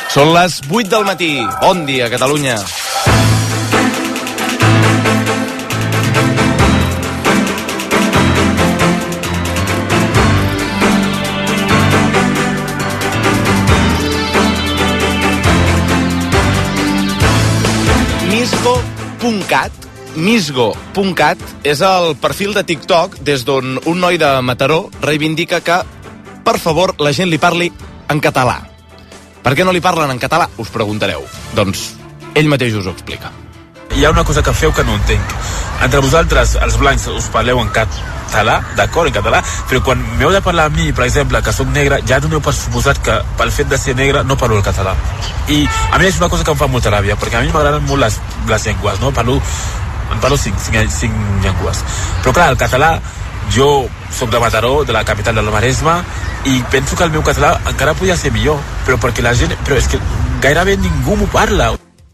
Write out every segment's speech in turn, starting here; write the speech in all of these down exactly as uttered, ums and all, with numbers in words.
Són les vuit del matí. Bon dia, Catalunya. Misgo punt cat Misgo punt cat és el perfil de TikTok des d'on un noi de Mataró reivindica que, per favor, la gent li parli en català. Per què no li parlen en català, us preguntareu. Doncs ell mateix us ho explica. Hi ha una cosa que feu que no entenc. Entre vosaltres, els blancs, us parleu en català, d'acord, en català, però quan m'heu de parlar a mi, per exemple, que soc negre, ja doneu per suposat que pel fet de ser negre no parlo el català. I a mi és una cosa que em fa molta ràbia, perquè a mi m'agraden molt les, les llengües, no? Parlo, en parlo cinc, cinc, cinc llengües. Però clar, el català, jo soc de Mataró, de la capital del Maresme, i penso que el meu català encara podia ser millor, però perquè la gent... Però és que gairebé ningú m'ho parla.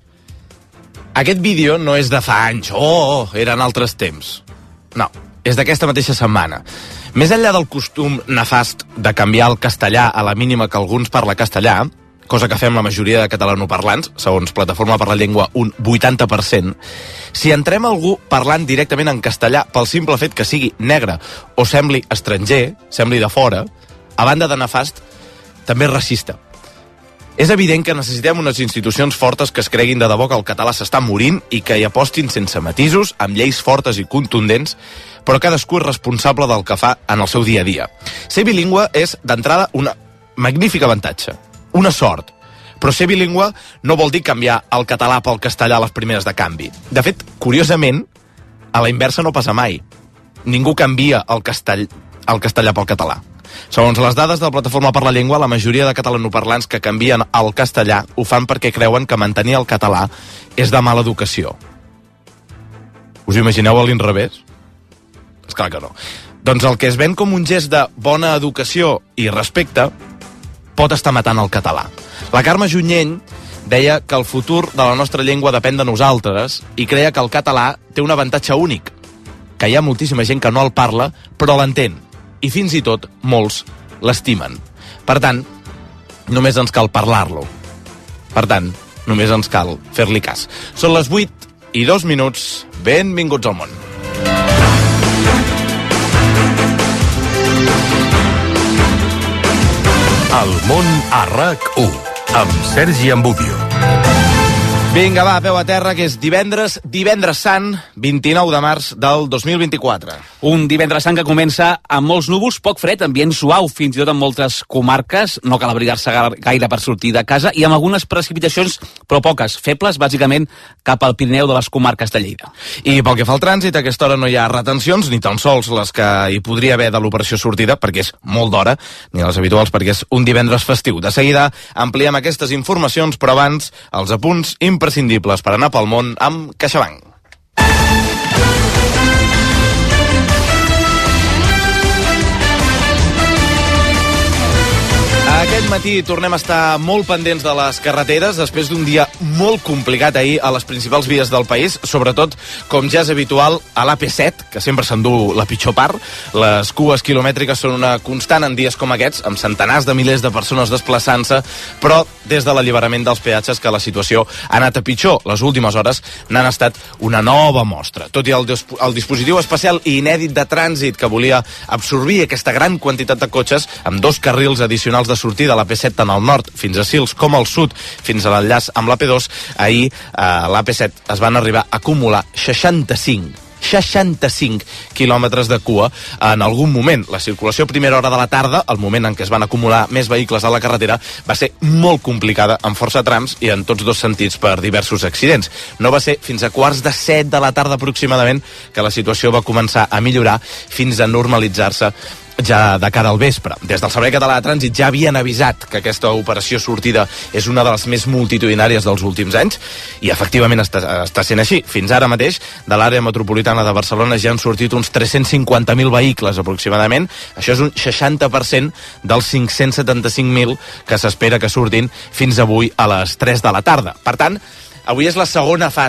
Aquest vídeo no és de fa anys, oh, eren altres temps. No, és d'aquesta mateixa setmana. Més enllà del costum nefast de canviar el castellà a la mínima que alguns parla castellà, cosa que fem la majoria de catalanoparlants, segons Plataforma per la Llengua, un vuitanta per cent, si entrem algú parlant directament en castellà pel simple fet que sigui negre o sembli estranger, sembli de fora, a banda de nefast, també és racista. És evident que necessitem unes institucions fortes que es creguin de debò que el català s'està morint i que hi apostin sense matisos, amb lleis fortes i contundents, però cadascú és responsable del que fa en el seu dia a dia. Ser bilingüe és, d'entrada, un magnífic avantatge, una sort. Però ser bilingüe no vol dir canviar el català pel castellà a les primeres de canvi. De fet, curiosament, a la inversa no passa mai. Ningú canvia el, castell, el castellà pel català. Segons les dades de la Plataforma per la Llengua, la majoria de catalanoparlants que canvien el castellà ho fan perquè creuen que mantenir el català és de mala educació. Us imagineu a l'inrevés? Esclar que no. Doncs el que es ven com un gest de bona educació i respecte pot estar matant el català. La Carme Junyent deia que el futur de la nostra llengua depèn de nosaltres i creia que el català té un avantatge únic, que hi ha moltíssima gent que no el parla, però l'entén. I fins i tot molts l'estimen. Per tant, només ens cal parlar-lo. Per tant, només ens cal fer-li cas. Són les vuit i dos minuts. Benvinguts al món. El món a RAC u, amb Sergi Ambudio. Vinga, va, peu a terra, que és divendres, divendres sant, vint-i-nou de març del dos mil vint-i-quatre. Un divendres sant que comença amb molts núvols, poc fred, ambient suau, fins i tot en moltes comarques, no cal abrigar-se gaire per sortir de casa, i amb algunes precipitacions, però poques, febles, bàsicament, cap al Pirineu de les comarques de Lleida. I pel que fa al trànsit, a aquesta hora no hi ha retencions, ni tan sols les que hi podria haver de l'operació sortida, perquè és molt d'hora, ni les habituals, perquè és un divendres festiu. De seguida ampliem aquestes informacions, però abans, els apunts imprescindibles per anar pel món amb CaixaBank. Aquest matí tornem a estar molt pendents de les carreteres després d'un dia molt complicat ahir a les principals vies del país, sobretot, com ja és habitual, a l'A P set, que sempre s'endú la pitjor part. Les cues quilomètriques són una constant en dies com aquests, amb centenars de milers de persones desplaçant-se, però des de l'alliberament dels peatges que la situació ha anat a pitjor. Les últimes hores n'han estat una nova mostra. Tot i el, el dispositiu especial i inèdit de trànsit que volia absorbir aquesta gran quantitat de cotxes, amb dos carrils addicionals de sortida a l'A P set tant al nord fins a Sils com al sud fins a l'enllaç amb l'A P dos, ahir a l'A P set es van arribar a acumular seixanta-cinc seixanta-cinc quilòmetres de cua en algun moment. La circulació a primera hora de la tarda, el moment en què es van acumular més vehicles a la carretera, va ser molt complicada en força trams i en tots dos sentits per diversos accidents. No va ser fins a quarts de set de la tarda aproximadament que la situació va començar a millorar fins a normalitzar-se ja de cara al vespre. Des del Servei Català de Trànsit ja havien avisat que aquesta operació sortida és una de les més multitudinàries dels últims anys i efectivament està, està sent així. Fins ara mateix, de l'àrea metropolitana de Barcelona ja han sortit uns tres-cents cinquanta mil vehicles aproximadament. Això és un seixanta per cent dels cinc-cents setanta-cinc mil que s'espera que surtin fins avui a les tres de la tarda. Per tant, avui és la segona fase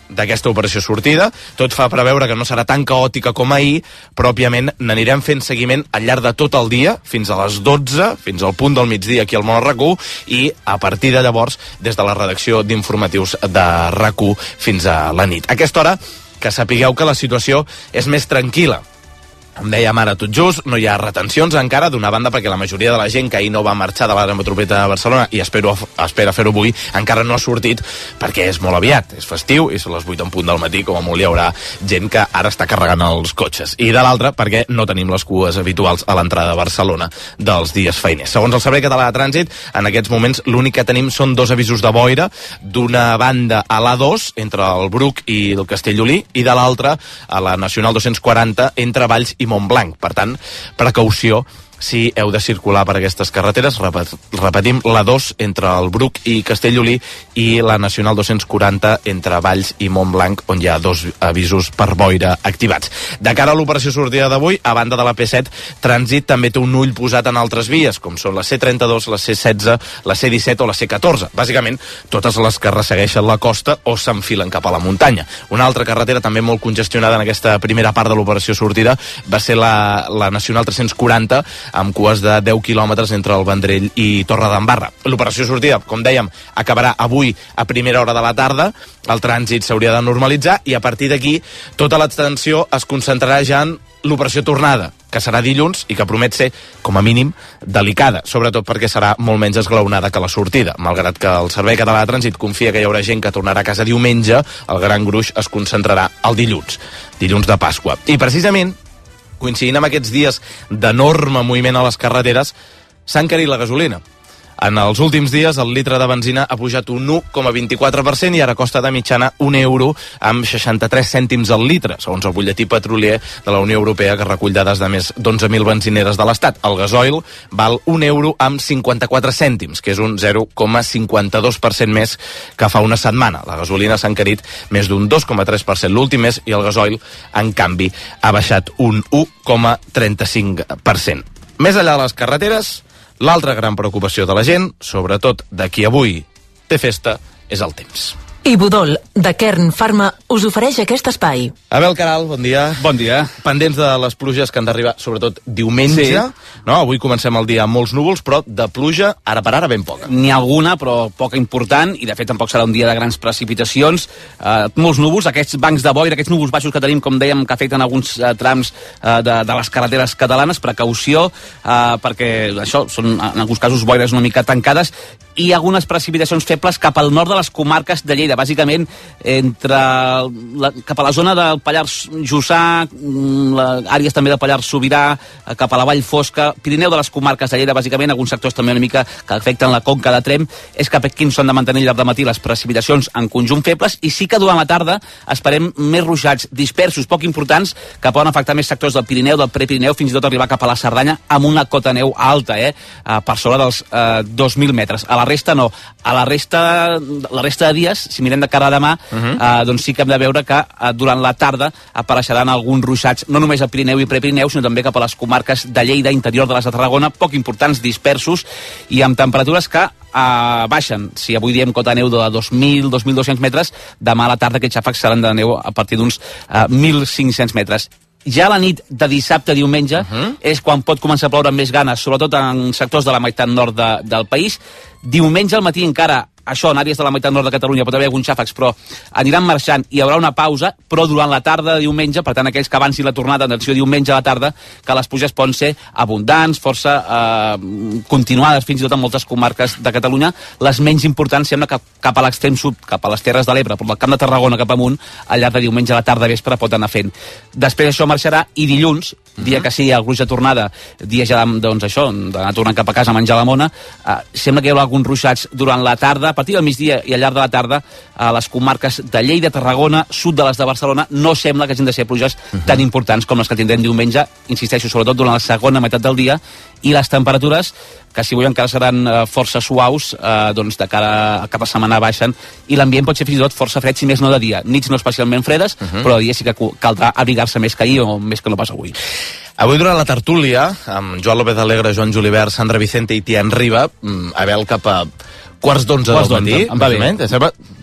d'aquesta operació sortida. Tot fa preveure que no serà tan caòtica com ahir, però òbviament n'anirem fent seguiment al llarg de tot el dia, fins a les dotze, fins al punt del migdia aquí al Món RAC1, i a partir de llavors, des de la redacció d'informatius de RAC1 fins a la nit. A aquesta hora, que sapigueu que la situació és més tranquil·la. Em dèiem ara tot just, no hi ha retencions encara, d'una banda perquè la majoria de la gent que ahir no va marxar de l'àrea metropolitana de Barcelona i espero, espera fer-ho avui, encara no ha sortit perquè és molt aviat, és festiu i són les vuit en punt del matí, com a molt hi haurà gent que ara està carregant els cotxes. I de l'altra perquè no tenim les cues habituals a l'entrada de Barcelona dels dies feiners. Segons el Servei Català de Trànsit, en aquests moments l'únic que tenim són dos avisos de boira, d'una banda a l'A dos, entre el Bruc i el Castellolí, i de l'altra a la Nacional dos-cents quaranta, entre Valls i Montblanc. Per tant, precaució si heu de circular per aquestes carreteres. Repetim, la dos entre el Bruc i Castellolí i la Nacional dos-cents quaranta entre Valls i Montblanc, on hi ha dos avisos per boira activats. De cara a l'operació sortida d'avui, a banda de la P set, Trànsit també té un ull posat en altres vies, com són la C trenta-dos, la C setze, la C disset o la C catorze. Bàsicament, totes les que ressegueixen la costa o s'enfilen cap a la muntanya. Una altra carretera també molt congestionada en aquesta primera part de l'operació sortida va ser la, la Nacional tres-cents quaranta, amb cues de deu quilòmetres entre el Vendrell i Torredembarra. L'operació sortida, com dèiem, acabarà avui a primera hora de la tarda, el trànsit s'hauria de normalitzar i a partir d'aquí tota l'atenció es concentrarà ja en l'operació tornada, que serà dilluns i que promet ser, com a mínim, delicada, sobretot perquè serà molt menys esglaonada que la sortida. Malgrat que el Servei Català de Trànsit confia que hi haurà gent que tornarà a casa diumenge, el gran gruix es concentrarà el dilluns, dilluns de Pasqua. I precisament, coincidint amb aquests dies d'enorme moviment a les carreteres, s'ha encarit la gasolina. En els últims dies el litre de benzina ha pujat un u coma vint-i-quatre per cent i ara costa de mitjana un euro amb seixanta-tres cèntims al litre, segons el butlletí petrolier de la Unió Europea, que recull dades de més d'onze mil benzineres de l'Estat. El gasoil val un euro amb cinquanta-quatre cèntims, que és un zero coma cinquanta-dos per cent més que fa una setmana. La gasolina s'ha encarit més d'un dos coma tres per cent l'últim mes i el gasoil, en canvi, ha baixat un u coma trenta-cinc per cent. Més enllà de les carreteres, l'altra gran preocupació de la gent, sobretot de qui avui té festa, és el temps. Ibudol, de Kern Pharma, us ofereix aquest espai. Abel Caral, bon dia. Bon dia. Pendents de les pluges que han d'arribar, sobretot diumenge. Sí. No? Avui comencem el dia amb molts núvols, però de pluja, ara per ara, ben poca. N'hi ha alguna, però poca important, i de fet tampoc serà un dia de grans precipitacions. Uh, molts núvols, aquests bancs de boira, aquests núvols baixos que tenim, com dèiem, que afecten alguns uh, trams uh, de, de les carreteres catalanes. Precaució, uh, perquè això són, en alguns casos, boires una mica tancades, i algunes precipitacions febles cap al nord de les comarques de Lleida, bàsicament entre la, cap a la zona del Pallars Jussà, àrees també del Pallars Sobirà, cap a la Vall Fosca, Pirineu de les comarques de Lleida, bàsicament, alguns sectors també una mica que afecten la conca de Tremp. És cap aquí s'han de mantenir al llarg de matí les precipitacions en conjunt febles, i sí que durant la tarda esperem més ruixats dispersos, poc importants, que poden afectar més sectors del Pirineu, del Prepirineu, fins i tot arribar cap a la Cerdanya amb una cota neu alta, eh, per sobre dels eh, dos mil metres. A la resta no. A la resta, la resta de dies, si mirem de cara a demà, uh -huh. eh, doncs sí que hem de veure que eh, durant la tarda apareixeran alguns ruixats, no només al Pirineu i Prepirineu, sinó també cap a les comarques de Lleida, interior de les de Tarragona, poc importants, dispersos, i amb temperatures que Uh, baixen. Si avui diem cota neu de dos mil, dos mil dos-cents metres, demà a la tarda aquests xàfecs seran de neu a partir d'uns uh, mil cinc-cents metres. Ja a la nit de dissabte a diumenge uh -huh. és quan pot començar a ploure amb més ganes, sobretot en sectors de la meitat nord de, del país. Diumenge al matí encara, això, en àrees de la meitat nord de Catalunya pot haver alguns xàfecs, però aniran marxant i hi haurà una pausa, però durant la tarda de diumenge, per tant aquells que avancin la tornada d'atenció diumenge a la tarda, que les pluges poden ser abundants, força eh, continuades fins i tot en moltes comarques de Catalunya. Les menys importants sembla que cap a l'extrem sud, cap a les Terres de l'Ebre, per del Camp de Tarragona cap amunt, al llarg de diumenge a la tarda vespre pot anar fent. Després això marxarà i dilluns, dia que sigui el gruix de tornada, dia ja, doncs això, d'anar tornant cap a casa a menjar la mona, eh, sembla que hi haurà alguns ruixats durant la tarda, a partir del migdia i al llarg de la tarda, a les comarques de Lleida, Tarragona, sud de les de Barcelona, no sembla que hagin de ser pluges uh-huh. tan importants com les que tindrem diumenge, insisteixo, sobretot durant la segona meitat del dia, i les temperatures, que si avui encara seran uh, força suaus, uh, doncs de cara a cap a setmana baixen, i l'ambient pot ser fins i tot força fred, si més no de dia. Nits no especialment fredes, uh-huh. però de dia sí que caldrà abrigar-se més que ahir o més que no pas avui. Avui, durant la tertúlia, amb Joan López Alegre, Joan Julivert, Sandra Vicente i Tian Riba, Abel, cap a quarts d'onze del matí, em va bé.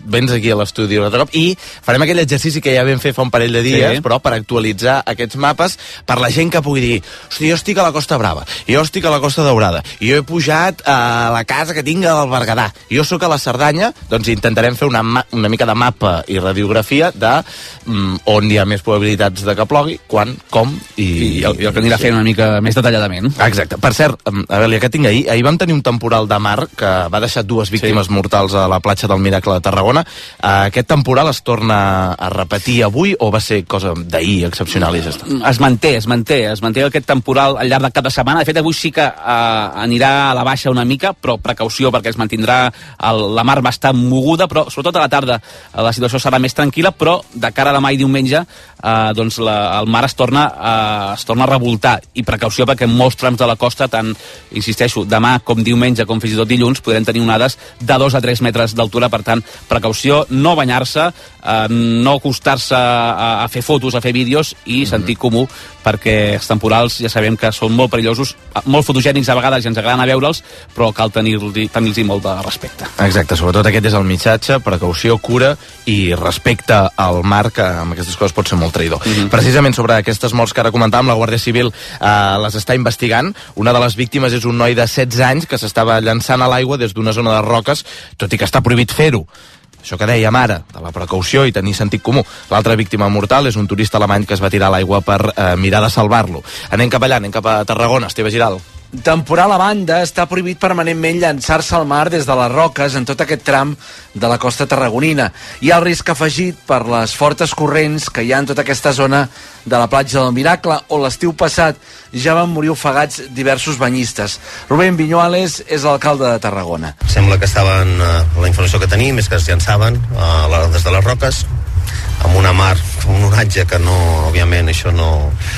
vens aquí a l'estudi un altre cop i farem aquell exercici que ja vam fer fa un parell de dies, sí. però per actualitzar aquests mapes per la gent que pugui dir, hosti, jo estic a la Costa Brava, jo estic a la Costa Daurada, jo he pujat a la casa que tinc al Berguedà, jo sóc a la Cerdanya, doncs intentarem fer una, una mica de mapa i radiografia de mm, on hi ha més probabilitats de que plogui, quan, com i... I, i el, el que anirà fent una mica més detalladament. Exacte. Per cert, a veure, que tinc ahir, ahir vam tenir un temporal de mar que va deixar dues víctimes sí. mortals a la platja del Miracle de Tarragona. Aquest temporal es torna a repetir avui o va ser cosa d'ahir excepcional i ja està? Es manté, es manté, es manté aquest temporal al llarg del cap de setmana. De fet, avui sí que uh, anirà a la baixa una mica, però precaució perquè es mantindrà el, la mar bastant moguda, però sobretot a la tarda la situació serà més tranquil·la, però de cara a demà i diumenge uh, doncs la, el mar es torna, uh, es torna a revoltar, i precaució perquè en molts trams de la costa, tant, insisteixo, demà com diumenge, com fins i tot dilluns, podrem tenir onades de dos a tres metres d'altura. Per tant, precaució, no banyar-se, eh, no acostar-se a, a fer fotos, a fer vídeos, i sentit comú, perquè els temporals ja sabem que són molt perillosos, molt fotogènics a vegades i ens agraden a veure'ls, però cal tenir-los tenir molt de respecte. Exacte, sobretot aquest és el missatge, precaució, cura i respecte al mar, que amb aquestes coses pot ser molt traïdor. Mm-hmm. Precisament sobre aquestes morts que ara comentàvem, la Guàrdia Civil eh, les està investigant. Una de les víctimes és un noi de setze anys que s'estava llançant a l'aigua des d'una zona de roques, tot i que està prohibit fer-ho. Això que dèiem ara, de la precaució i tenir sentit comú. L'altra víctima mortal és un turista alemany que es va tirar a l'aigua per eh, mirar de salvar-lo. Anem cap allà, anem cap a Tarragona. Esteve Giral. Temporal a banda, està prohibit permanentment llançar-se al mar des de les roques en tot aquest tram de la costa tarragonina. Hi ha el risc afegit per les fortes corrents que hi ha en tota aquesta zona de la platja del Miracle, on l'estiu passat ja van morir ofegats diversos banyistes. Rubén Viñuales és l'alcalde de Tarragona. Sembla que estaven, eh, la informació que tenim és que es llançaven eh, des de les roques amb una mar, amb un oratge que no, òbviament, això no,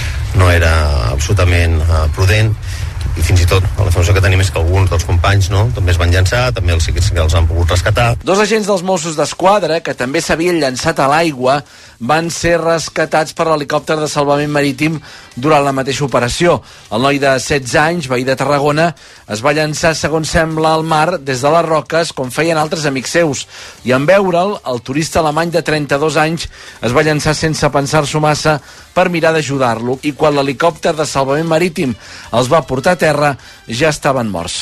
no era absolutament eh, prudent, i fins i tot la informació que tenim és que alguns dels companys no, també es van llançar, també els, que els han pogut rescatar. Dos agents dels Mossos d'Esquadra, que també s'havien llançat a l'aigua, van ser rescatats per l'helicòpter de salvament marítim durant la mateixa operació. El noi de setze anys, veí de Tarragona, es va llançar, segons sembla, al mar des de les roques, com feien altres amics seus. I en veure'l, el turista alemany de trenta-dos anys es va llançar sense pensar-s'ho massa per mirar d'ajudar-lo. I quan l'helicòpter de salvament marítim els va portar a terra, ja estaven morts.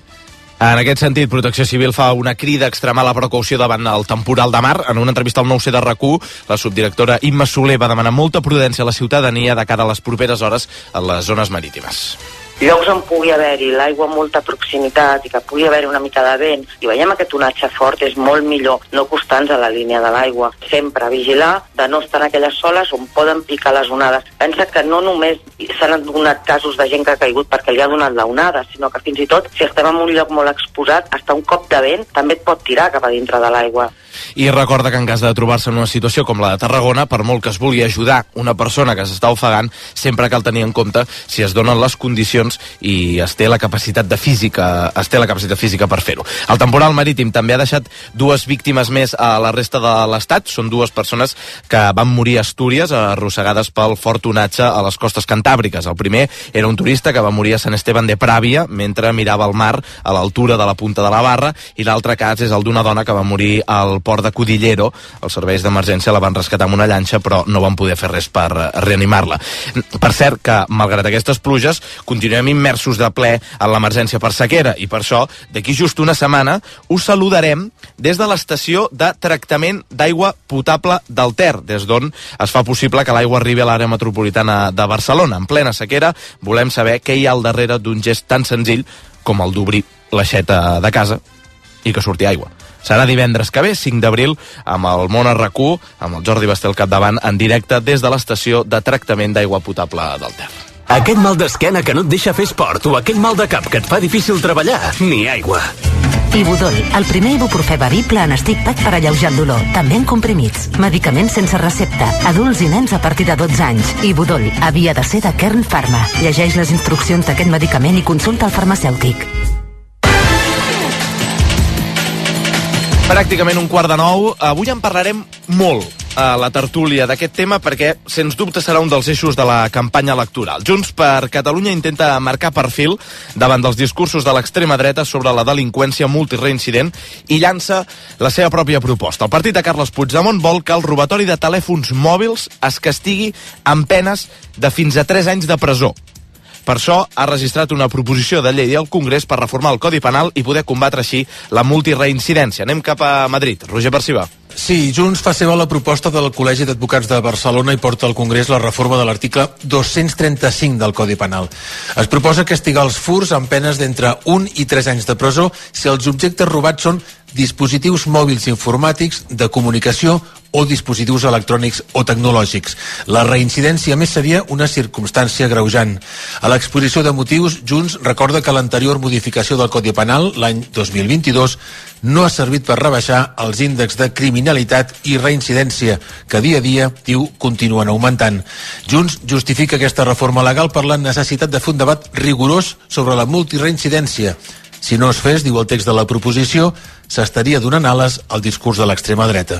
En aquest sentit, Protecció Civil fa una crida a extremar la precaució davant el temporal de mar. En una entrevista al nou C de R A C u, la subdirectora Imma Soler va demanar molta prudència a la ciutadania de cara a les properes hores a les zones marítimes. Llocs on pugui haver-hi l'aigua amb molta proximitat i que pugui haver-hi una mica de vent i veiem aquest onatge fort, és molt millor no acostar-nos a la línia de l'aigua. Sempre vigilar de no estar en aquelles soles on poden picar les onades. Pensa que no només s'han donat casos de gent que ha caigut perquè li ha donat la onada, sinó que fins i tot si estem en un lloc molt exposat, hasta un cop de vent també et pot tirar cap a dintre de l'aigua. I recorda que en cas de trobar-se en una situació com la de Tarragona, per molt que es vulgui ajudar una persona que s'està ofegant, sempre cal tenir en compte si es donen les condicions i es té la capacitat de física, es té la capacitat física per fer-ho. El temporal marítim també ha deixat dues víctimes més a la resta de l'Estat. Són dues persones que van morir a Astúries arrossegades pel fort onatge a les costes cantàbriques. El primer era un turista que va morir a Sant Esteban de Pravia mentre mirava el mar a l'altura de la punta de la Barra, i l'altre cas és el d'una dona que va morir al port de Cudillero. Els serveis d'emergència la van rescatar amb una llanxa, però no van poder fer res per reanimar-la. Per cert que, malgrat aquestes pluges, continuem immersos de ple en l'emergència per sequera, i per això, d'aquí just una setmana, us saludarem des de l'estació de tractament d'aigua potable del Ter, des d'on es fa possible que l'aigua arribi a l'àrea metropolitana de Barcelona. En plena sequera, volem saber què hi ha al darrere d'un gest tan senzill com el d'obrir l'aixeta de casa i que surti aigua. Serà divendres que ve, cinc d'abril, amb el Món a R A C u, amb el Jordi Basté al capdavant, en directe des de l'estació de tractament d'aigua potable del Ter. Aquest mal d'esquena que no et deixa fer esport o aquell mal de cap que et fa difícil treballar, ni aigua. Ibudol, el primer ibuprofè bevible en stick pack per alleujar el dolor, també en comprimits. Medicaments sense recepta, adults i nens a partir de dotze anys. Ibudol havia de ser de Kern Pharma. Llegeix les instruccions d'aquest medicament i consulta el farmacèutic. Pràcticament un quart de nou. Avui en parlarem molt, a la tertúlia d'aquest tema perquè, sens dubte, serà un dels eixos de la campanya electoral. Junts per Catalunya intenta marcar perfil davant dels discursos de l'extrema dreta sobre la delinqüència multireincident i llança la seva pròpia proposta. El partit de Carles Puigdemont vol que el robatori de telèfons mòbils es castigui amb penes de fins a tres anys de presó. Per això ha registrat una proposició de llei al Congrés per reformar el Codi Penal i poder combatre així la multireincidència. Anem cap a Madrid. Roger Perciba. Sí, Junts fa seva la proposta del Col·legi d'Advocats de Barcelona i porta al Congrés la reforma de l'article dos-cents trenta-cinc del Codi Penal. Es proposa castigar els furs amb penes d'entre un i tres anys de presó si els objectes robats són dispositius mòbils informàtics, de comunicació o dispositius electrònics o tecnològics. La reincidència, més, seria una circumstància agreujant. A l'exposició de motius, Junts recorda que l'anterior modificació del Codi Penal, l'any dos mil vint-i-dos, no ha servit per rebaixar els índexs de criminalitat i reincidència, que dia a dia, diu, continuen augmentant. Junts justifica aquesta reforma legal per la necessitat de fer un debat rigorós sobre la multireincidència. Si no es fes, diu el text de la proposició, s'estaria donant ales al discurs de l'extrema dreta.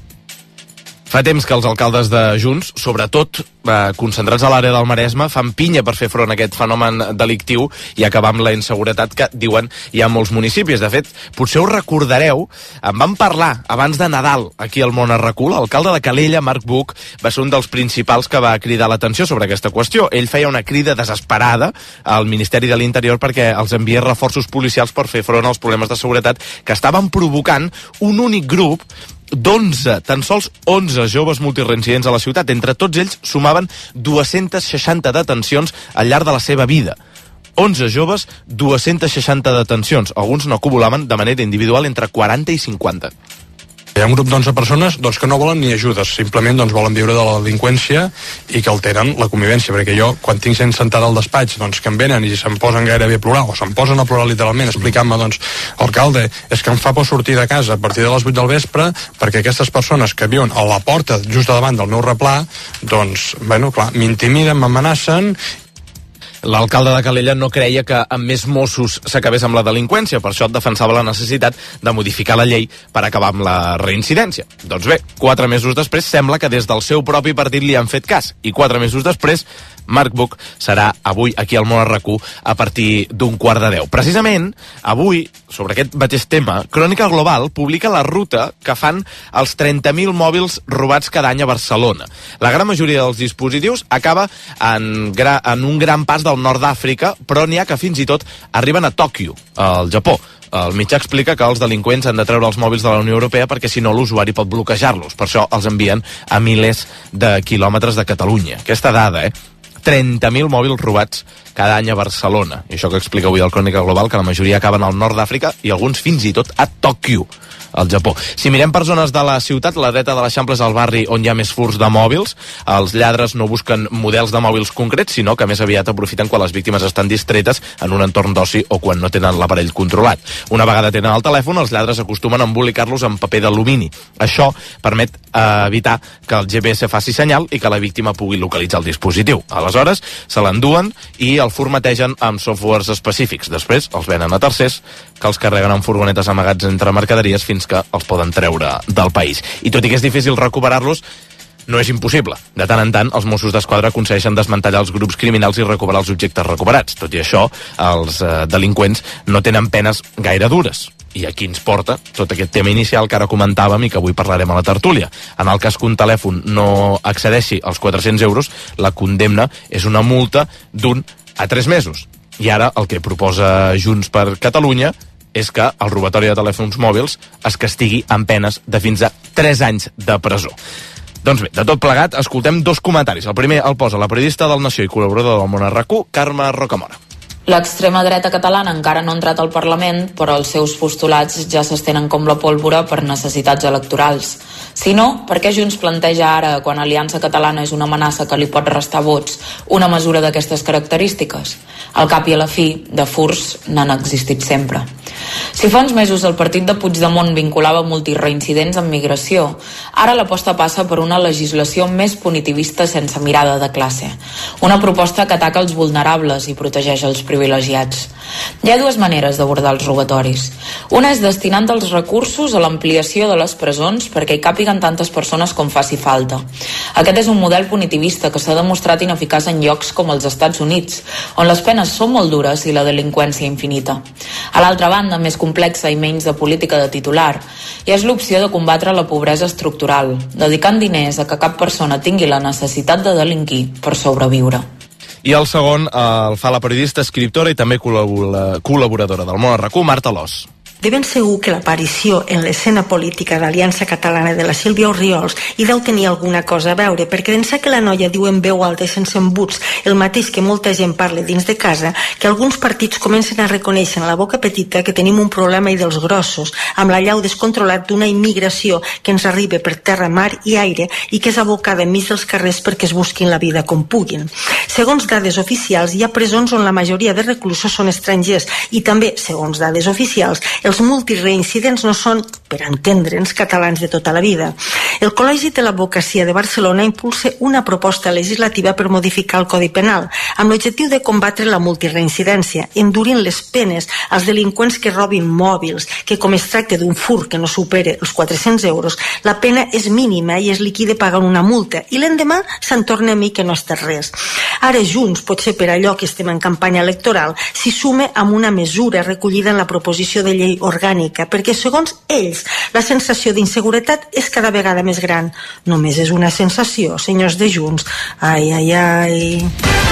Fa temps que els alcaldes de Junts, sobretot eh, concentrats a l'àrea del Maresme, fan pinya per fer front a aquest fenomen delictiu i acabar amb la inseguretat que, diuen, hi ha molts municipis. De fet, potser us recordareu, en vam parlar abans de Nadal aquí al Món Arracul. L'alcalde de Calella, Marc Buch, va ser un dels principals que va cridar l'atenció sobre aquesta qüestió. Ell feia una crida desesperada al Ministeri de l'Interior perquè els enviés reforços policials per fer front als problemes de seguretat que estaven provocant un únic grup d'onze, tan sols onze joves multireincidents a la ciutat. Entre tots ells sumaven dues-centes seixanta detencions al llarg de la seva vida. onze joves, dues-centes seixanta detencions. Alguns no acumulaven de manera individual entre quaranta i cinquanta. Hi ha un grup d'onze persones doncs, que no volen ni ajudes, simplement doncs, volen viure de la delinqüència i que alteren la convivència, perquè jo, quan tinc gent sentada al despatx, doncs, que em venen i se'm posen gairebé a plorar, o se'm posen a plorar literalment, explicant-me, doncs, alcalde, és que em fa por sortir de casa a partir de les vuit del vespre, perquè aquestes persones que viuen a la porta just davant del meu replà, doncs, bueno, clar, m'intimiden, m'amenacen. L'alcalde de Calella no creia que amb més Mossos s'acabés amb la delinqüència, per això defensava la necessitat de modificar la llei per acabar amb la reincidència. Doncs bé, quatre mesos després sembla que des del seu propi partit li han fet cas, i quatre mesos després Marc Buch serà avui aquí al Món Arracú a partir d'un quart de deu. Precisament, avui, sobre aquest mateix tema, Crònica Global publica la ruta que fan els trenta mil mòbils robats cada any a Barcelona. La gran majoria dels dispositius acaba en, gra, en un gran pas del nord d'Àfrica, però n'hi ha que fins i tot arriben a Tòquio, al Japó. El mitjà explica que els delinqüents han de treure els mòbils de la Unió Europea perquè si no l'usuari pot bloquejar-los. Per això els envien a milers de quilòmetres de Catalunya. Aquesta dada, eh? trenta mil mòbils robats cada any a Barcelona. I això que explica avui el Crònica Global, que la majoria acaben al nord d'Àfrica i alguns fins i tot a Tòquio, al Japó. Si mirem per zones de la ciutat, la dreta de l'Eixample és el barri on hi ha més furts de mòbils. Els lladres no busquen models de mòbils concrets, sinó que més aviat aprofiten quan les víctimes estan distretes en un entorn d'oci o quan no tenen l'aparell controlat. Una vegada tenen el telèfon, els lladres acostumen a embolicar-los amb paper d'alumini. Això permet eh, evitar que el G P S faci senyal i que la víctima pugui localitzar el dispositiu. Aleshores, se l'enduen i el formategen amb softwares específics. Després els venen a tercers que els carreguen en furgonetes amagats entre mercaderies fins que els poden treure del país. I tot i que és difícil recuperar-los, no és impossible. De tant en tant, els Mossos d'Esquadra aconsegueixen desmantellar els grups criminals i recuperar els objectes recuperats. Tot i això, els eh, delinqüents no tenen penes gaire dures. I aquí ens porta tot aquest tema inicial que ara comentàvem i que avui parlarem a la tertúlia. En el cas que un telèfon no accedeixi als quatre-cents euros, la condemna és una multa d'un a tres mesos. I ara el que proposa Junts per Catalunya és que el robatori de telèfons mòbils es castigui amb penes de fins a tres anys de presó. Doncs bé, de tot plegat, escoltem dos comentaris. El primer el posa la periodista del Nació i col·laboradora del Món Arracú, Carme Rocamora. L'extrema dreta catalana encara no ha entrat al Parlament, però els seus postulats ja s'estenen com la pólvora per necessitats electorals. Si no, per què Junts planteja ara, quan Aliança Catalana és una amenaça que li pot restar vots, una mesura d'aquestes característiques? Al cap i a la fi, de furts n'han existit sempre. Si fa uns mesos el partit de Puigdemont vinculava multireincidents amb migració, ara l'aposta passa per una legislació més punitivista sense mirada de classe. Una proposta que ataca els vulnerables i protegeix els privilegiats. Hi ha dues maneres d'abordar els robatoris. Una és destinant els recursos a l'ampliació de les presons perquè hi càpiguen tantes persones com faci falta. Aquest és un model punitivista que s'ha demostrat ineficaç en llocs com els Estats Units, on les penes són molt dures i la delinqüència infinita. A l'altra banda, més complexa i menys de política de titular, i és l'opció de combatre la pobresa estructural, dedicant diners a que cap persona tingui la necessitat de delinquir per sobreviure. I el segon el fa la periodista, escriptora i també col·laboradora del Món a RAC u, Marta Alòs. De ben segur que l'aparició en l'escena política d'Aliança Catalana de la Sílvia Orriols hi deu tenir alguna cosa a veure, perquè d'ençà que la noia diu en veu alta i sense embuts el mateix que molta gent parla dins de casa, que alguns partits comencen a reconèixer en la boca petita que tenim un problema i dels grossos, amb l'allau descontrolat d'una immigració que ens arriba per terra, mar i aire i que és abocada enmig dels carrers perquè es busquin la vida com puguin. Segons dades oficials, hi ha presons on la majoria de reclusos són estrangers i també, segons dades oficials, els multireincidents no són, per entendre'ns, catalans de tota la vida. El Col·legi de l'Advocacia de Barcelona impulsa una proposta legislativa per modificar el Codi Penal, amb l'objectiu de combatre la multireincidència, endurint les penes als delinqüents que robin mòbils, que com es tracta d'un furt que no supere els quatre-cents euros, la pena és mínima i es liquida pagant una multa, i l'endemà se'n torna a mi que no ha estat res. Ara Junts, potser per allò que estem en campanya electoral, s'hi sume amb una mesura recollida en la proposició de llei orgànica, perquè segons ells la sensació d'inseguretat és cada vegada més gran. Només és una sensació, senyors de Junts. Ai, ai, ai...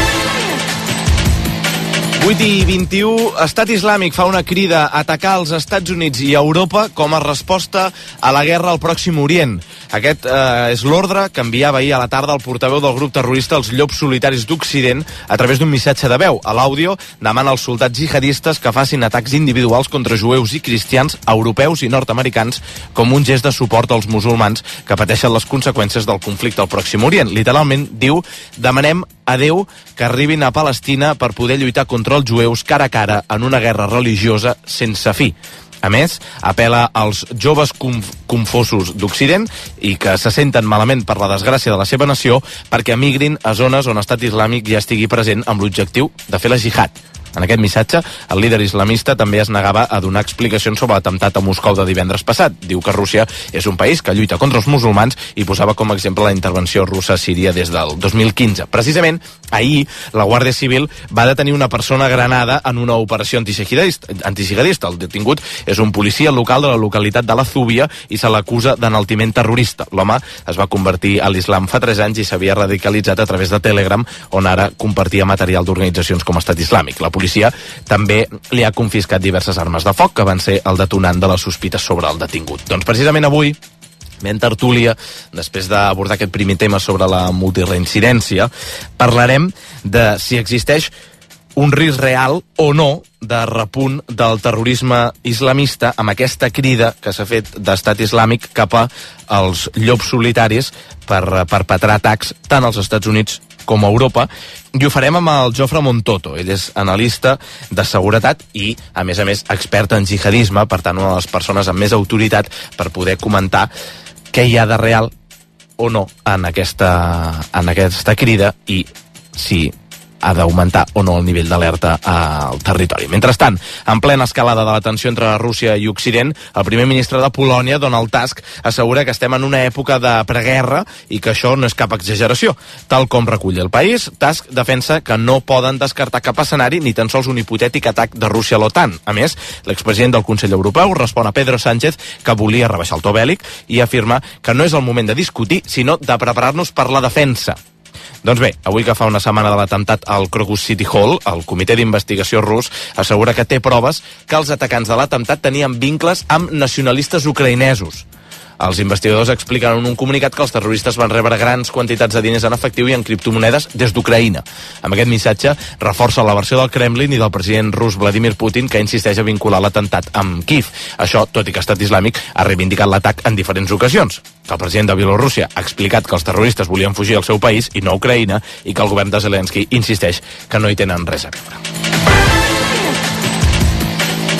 vuit i vint-i-u, Estat Islàmic fa una crida a atacar els Estats Units i Europa com a resposta a la guerra al Pròxim Orient. Aquest eh, és l'ordre que enviava ahir a la tarda el portaveu del grup terrorista Els Llops Solitaris d'Occident a través d'un missatge de veu. A l'àudio demana als soldats jihadistes que facin atacs individuals contra jueus i cristians, europeus i nord-americans com un gest de suport als musulmans que pateixen les conseqüències del conflicte al Pròxim Orient. Literalment diu, demanem a Déu que arribin a Palestina per poder lluitar contra els jueus cara a cara en una guerra religiosa sense fi. A més, apela als joves conf confosos d'Occident i que se senten malament per la desgràcia de la seva nació perquè emigrin a zones on Estat Islàmic ja estigui present amb l'objectiu de fer la jihad. En aquest missatge, el líder islamista també es negava a donar explicacions sobre l'atemptat a Moscou de divendres passat. Diu que Rússia és un país que lluita contra els musulmans i posava com a exemple la intervenció russa a Síria des del dos mil quinze. Precisament, ahir, la Guàrdia Civil va detenir una persona a Granada en una operació antixigadista. El detingut és un policia local de la localitat de la Zúbia i se l'acusa d'enaltiment terrorista. L'home es va convertir a l'islam fa tres anys i s'havia radicalitzat a través de Telegram, on ara compartia material d'organitzacions com Estat Islàmic. La policia també li ha confiscat diverses armes de foc que van ser el detonant de les sospites sobre el detingut. Doncs precisament avui, en tertúlia, després d'abordar aquest primer tema sobre la multireincidència, parlarem de si existeix un risc real o no de repunt del terrorisme islamista amb aquesta crida que s'ha fet d'Estat Islàmic cap als llops solitaris per perpetrar atacs tant als Estats Units com a Europa, i ho farem amb el Jofre Montoto. Ell és analista de seguretat i, a més a més, expert en jihadisme, per tant, una de les persones amb més autoritat per poder comentar què hi ha de real o no en aquesta, en aquesta crida i si ha d'augmentar o no el nivell d'alerta al territori. Mentrestant, en plena escalada de la tensió entre Rússia i Occident, el primer ministre de Polònia, Donald Tusk, assegura que estem en una època de preguerra i que això no és cap exageració. Tal com recull el país, Tusk defensa que no poden descartar cap escenari ni tan sols un hipotètic atac de Rússia a l'OTAN. A més, l'expresident del Consell Europeu respon a Pedro Sánchez que volia rebaixar el to bèl·lic i afirma que no és el moment de discutir, sinó de preparar-nos per la defensa. Doncs bé, avui que fa una setmana de l'atemptat al Crocus City Hall, el comitè d'investigació rus assegura que té proves que els atacants de l'atemptat tenien vincles amb nacionalistes ucraïnesos. Els investigadors expliquen en un comunicat que els terroristes van rebre grans quantitats de diners en efectiu i en criptomonedes des d'Ucraïna. Amb aquest missatge reforça la versió del Kremlin i del president rus Vladimir Putin, que insisteix a vincular l'atemptat amb Kiev. Això, tot i que Estat Islàmic ha reivindicat l'atac en diferents ocasions. Que el president de Bielorússia ha explicat que els terroristes volien fugir al seu país i no a Ucraïna i que el govern de Zelensky insisteix que no hi tenen res a veure.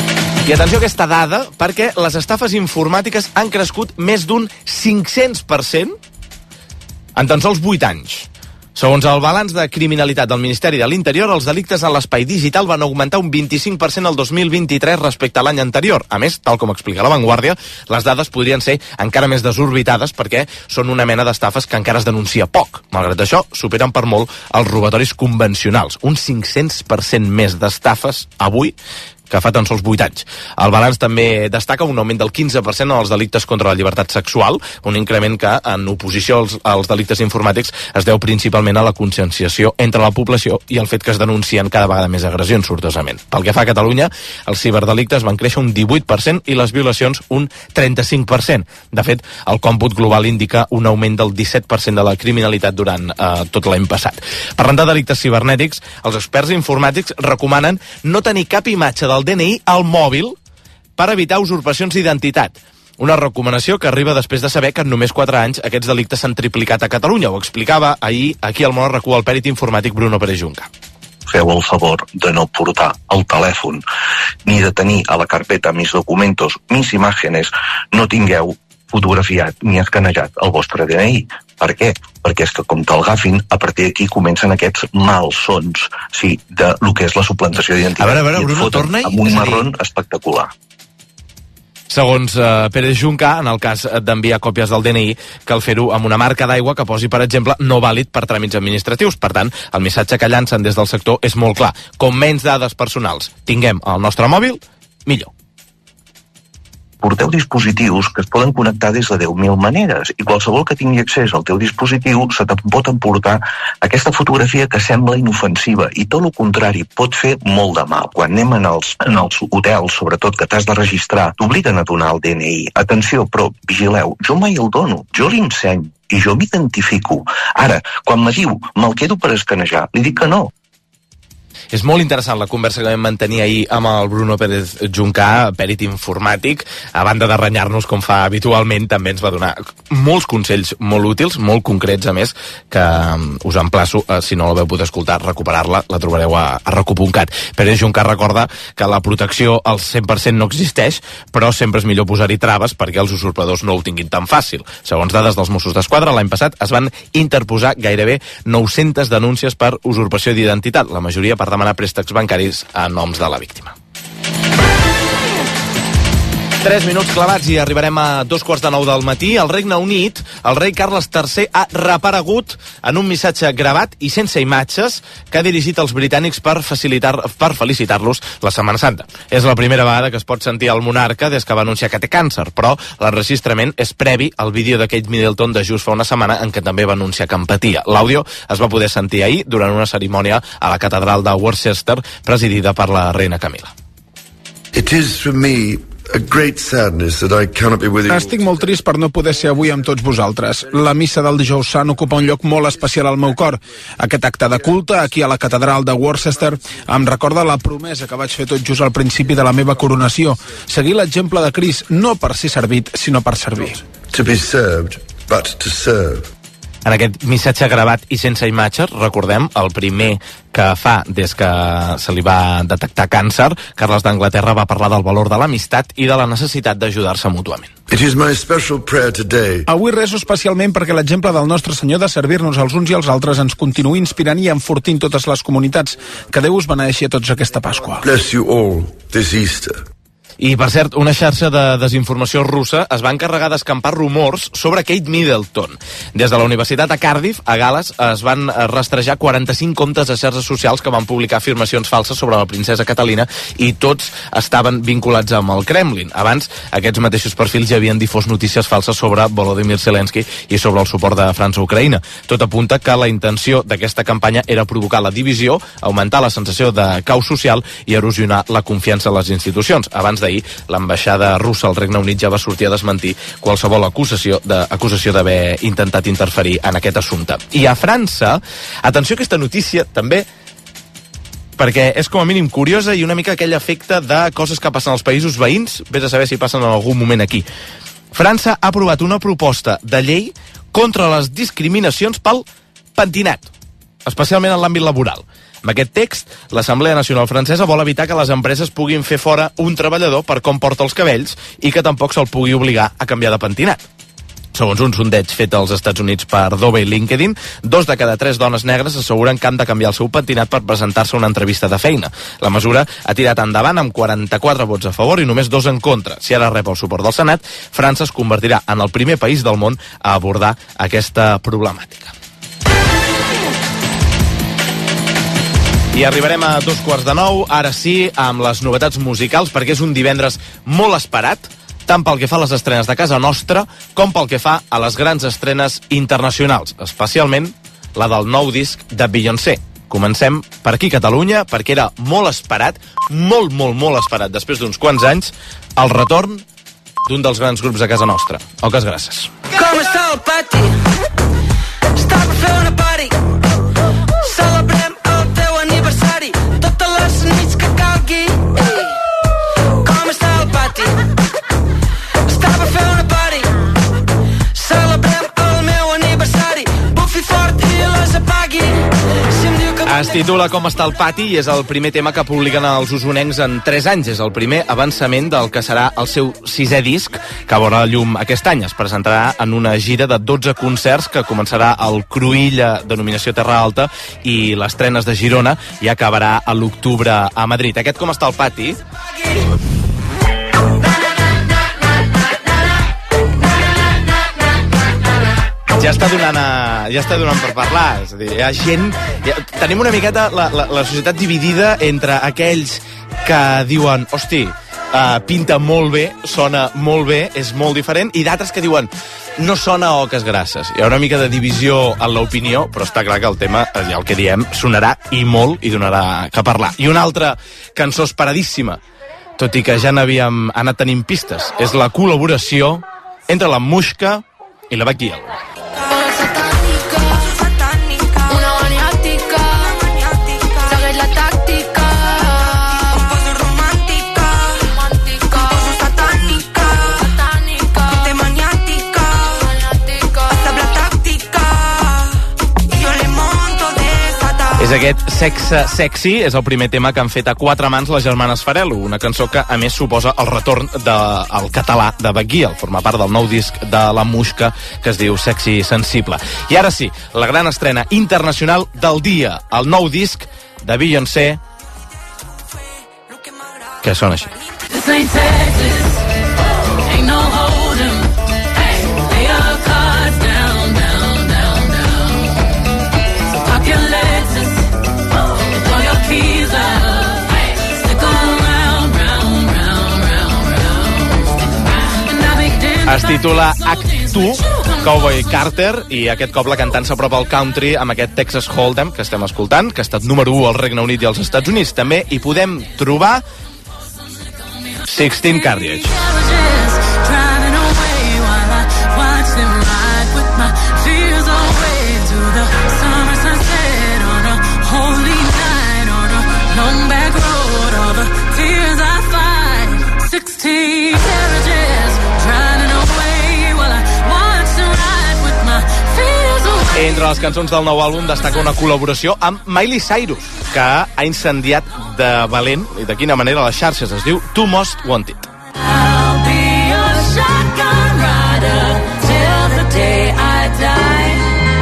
I atenció a aquesta dada, perquè les estafes informàtiques han crescut més d'un cinc-cents per cent en tan sols vuit anys. Segons el balanç de criminalitat del Ministeri de l'Interior, els delictes en l'espai digital van augmentar un vint-i-cinc per cent el dos mil vint-i-tres respecte a l'any anterior. A més, tal com explica La Vanguardia, les dades podrien ser encara més desorbitades perquè són una mena d'estafes que encara es denuncia poc. Malgrat això, superen per molt els robatoris convencionals. Un cinc-cents per cent més d'estafes avui que fa tan sols vuit anys. El balanç també destaca un augment del quinze per cent en els delictes contra la llibertat sexual, un increment que, en oposició als, als delictes informàtics, es deu principalment a la conscienciació entre la població i el fet que es denuncien cada vegada més agressions, sortosament. Pel que fa a Catalunya, els ciberdelictes van créixer un divuit per cent i les violacions un trenta-cinc per cent. De fet, el còmput global indica un augment del disset per cent de la criminalitat durant eh, tot l'any passat. Parlant de delictes cibernètics, els experts informàtics recomanen no tenir cap imatge del D N I al mòbil per evitar usurpacions d'identitat. Una recomanació que arriba després de saber que en només quatre anys aquests delictes s'han triplicat a Catalunya. Ho explicava ahir aquí al Món R Q el pèrit informàtic Bruno Pérez Junca. Feu el favor de no portar el telèfon ni de tenir a la carpeta mis documentos, mis imágenes, no tingueu fotografiat ni escanejat el vostre D N I. Per què? Perquè és que com te'l agafin, a partir d'aquí comencen aquests malsons, sí, de lo que és la suplantació d'identitat. A veure, a veure, I et Bruno, foten torna-hi. amb un marrón espectacular. Segons eh, Pérez Junca, en el cas d'enviar còpies del D N I, cal fer-ho amb una marca d'aigua que posi, per exemple, no vàlid per tràmits administratius. Per tant, el missatge que llancen des del sector és molt clar. Com menys dades personals tinguem al nostre mòbil, millor. Porteu dispositius que es poden connectar des de deu mil maneres i qualsevol que tingui accés al teu dispositiu se te'n pot emportar aquesta fotografia que sembla inofensiva i tot el contrari, pot fer molt de mal. Quan anem en els, en els hotels, sobretot que t'has de registrar, t'obliguen a donar el D N I. Atenció, però vigileu, jo mai el dono, jo l'ensenyo i jo m'identifico. Ara, quan me diu me'l quedo per escanejar, li dic que no. És molt interessant la conversa que vam mantenir ahir amb el Bruno Pérez Junca, pèrit informàtic. A banda de renyar-nos com fa habitualment, també ens va donar molts consells molt útils, molt concrets a més, que us emplaço, eh, si no la veu poder escoltar, recuperar-la, la trobareu a, a recu.cat. Pérez Junca recorda que la protecció al cent per cent no existeix, però sempre és millor posar-hi traves perquè els usurpadors no ho tinguin tan fàcil. Segons dades dels Mossos d'Esquadra, l'any passat es van interposar gairebé nou-centes denúncies per usurpació d'identitat, la majoria per demanar préstecs bancaris a noms de la víctima. Tres minuts clavats i arribarem a dos quarts de nou del matí. Al Regne Unit, el rei Carles tercer ha reaparegut en un missatge gravat i sense imatges que ha dirigit als britànics per facilitar per felicitar-los la Setmana Santa. És la primera vegada que es pot sentir el monarca des que va anunciar que té càncer, però l'enregistrament és previ al vídeo de Kate Middleton de just fa una setmana en què també va anunciar que en patia. L'àudio es va poder sentir ahir durant una cerimònia a la catedral de Worcester presidida per la reina Camila. It is for me a great sadness that I cannot be with you. Estic molt trist per no poder ser avui amb tots vosaltres. La missa del dijous sant ocupa un lloc molt especial al meu cor. Aquest acte de culte, aquí a la catedral de Worcester, em recorda la promesa que vaig fer tot just al principi de la meva coronació. Seguir l'exemple de Crist, no per ser servit, sinó per servir. To be served, but to serve. En aquest missatge gravat i sense imatges, recordem, el primer que fa des que se li va detectar càncer, Carles d'Anglaterra va parlar del valor de l'amistat i de la necessitat d'ajudar-se mútuament. It is my special prayer today. Avui rezo especialment perquè l'exemple del nostre Senyor de servir-nos els uns i els altres ens continuï inspirant i enfortint totes les comunitats. Que Déu us beneeixi a tots aquesta Pasqua. Bless you all this Easter. I, per cert, una xarxa de desinformació russa es va encarregar d'escampar rumors sobre Kate Middleton. Des de la Universitat a Cardiff, a Gales, es van rastrejar quaranta-cinc comptes de xarxes socials que van publicar afirmacions falses sobre la princesa Catalina i tots estaven vinculats amb el Kremlin. Abans, aquests mateixos perfils ja havien difós notícies falses sobre Volodymyr Zelensky i sobre el suport de França a Ucraïna. Tot apunta que la intenció d'aquesta campanya era provocar la divisió, augmentar la sensació de caos social i erosionar la confiança en les institucions. Abans d'ahir, l'ambaixada russa al Regne Unit ja va sortir a desmentir qualsevol acusació de, acusació d'haver intentat interferir en aquest assumpte. I a França, atenció a aquesta notícia també, perquè és com a mínim curiosa i una mica aquell efecte de coses que passen als països veïns, vés a saber si passen en algun moment aquí. França ha aprovat una proposta de llei contra les discriminacions pel pentinat, especialment en l'àmbit laboral. Amb aquest text, l'Assemblea Nacional Francesa vol evitar que les empreses puguin fer fora un treballador per com porta els cabells i que tampoc se'l pugui obligar a canviar de pentinat. Segons un sondeig fet als Estats Units per Dove i LinkedIn, dos de cada tres dones negres asseguren que han de canviar el seu pentinat per presentar-se a una entrevista de feina. La mesura ha tirat endavant amb quaranta-quatre vots a favor i només dos en contra. Si ara rep el suport del Senat, França es convertirà en el primer país del món a abordar aquesta problemàtica. I arribarem a dos quarts de nou, ara sí, amb les novetats musicals, perquè és un divendres molt esperat, tant pel que fa a les estrenes de casa nostra com pel que fa a les grans estrenes internacionals, especialment la del nou disc de Beyoncé. Comencem per aquí, Catalunya, perquè era molt esperat, molt, molt, molt esperat, després d'uns quants anys, el retorn d'un dels grans grups de casa nostra. Oques grasses. Com està el pati? Està per fer una party. Celebrem el teu aniversari, totes les nits que calgui. Com està el pati? Estava a fer una party. Celebrem el meu aniversari. Bufi fort i les apagui. Si em diu que... Es titula Com està el pati i és el primer tema que publiquen els usonencs en tres anys. És el primer avançament del que serà el seu sisè disc, que veurà la llum aquest any. Es presentarà en una gira de dotze concerts que començarà al Cruïlla, denominació Terra Alta, i les Trenes de Girona, i acabarà a l'octubre a Madrid. Aquest Com està el pati... ja està donant, a, ja està donant per parlar. És a dir, hi ha gent... Ja, tenim una miqueta la, la, la societat dividida entre aquells que diuen hosti, uh, pinta molt bé, sona molt bé, és molt diferent, i d'altres que diuen no sona a oques grasses. Hi ha una mica de divisió en l'opinió, però està clar que el tema, ja el que diem, sonarà i molt i donarà que parlar. I una altra cançó esperadíssima, tot i que ja n'havíem anat tenint pistes, és la col·laboració entre la Muixca i la Becky Hill. És aquest Sexe Sexy, és el primer tema que han fet a quatre mans les germanes Farelo, una cançó que a més suposa el retorn del català de Becky Hill, forma part del nou disc de la Muixca que es diu Sexy Sensible. I ara sí, la gran estrena internacional del dia, el nou disc de Beyoncé, que sona així. Es titula Act two, Cowboy Carter, i aquest cop la cantant s'apropa al country amb aquest Texas Hold'em que estem escoltant, que ha estat número u al Regne Unit i als Estats Units. També hi podem trobar sixteen Carriage. Entre les cançons del nou àlbum destaca una col·laboració amb Miley Cyrus, que ha incendiat de valent, i de quina manera, les xarxes. Es diu Two Most Wanted. I'll be your shotgun rider till the day I die.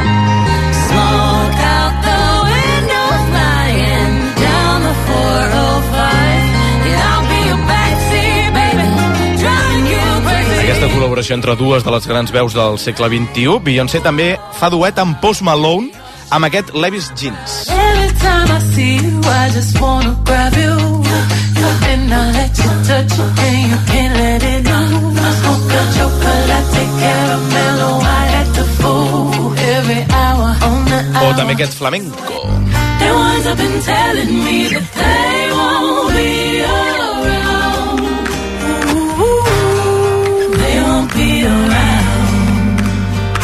Smoke out the window flying down the four oh five. Yeah, I'll be your backseat, baby, driving you crazy. Aquesta col·laboració entre dues de les grans veus del segle vint-i-u, Beyoncé també fa duet amb Post Malone amb aquest Levi's Jeans. Every time I see you, I just wanna grab you and I let you touch it and you can't let it go. I smoke a chocolate caramel, I act a fool every hour on the hour. O també aquest flamenco. The ones have been telling me that they won't be around. They won't be around.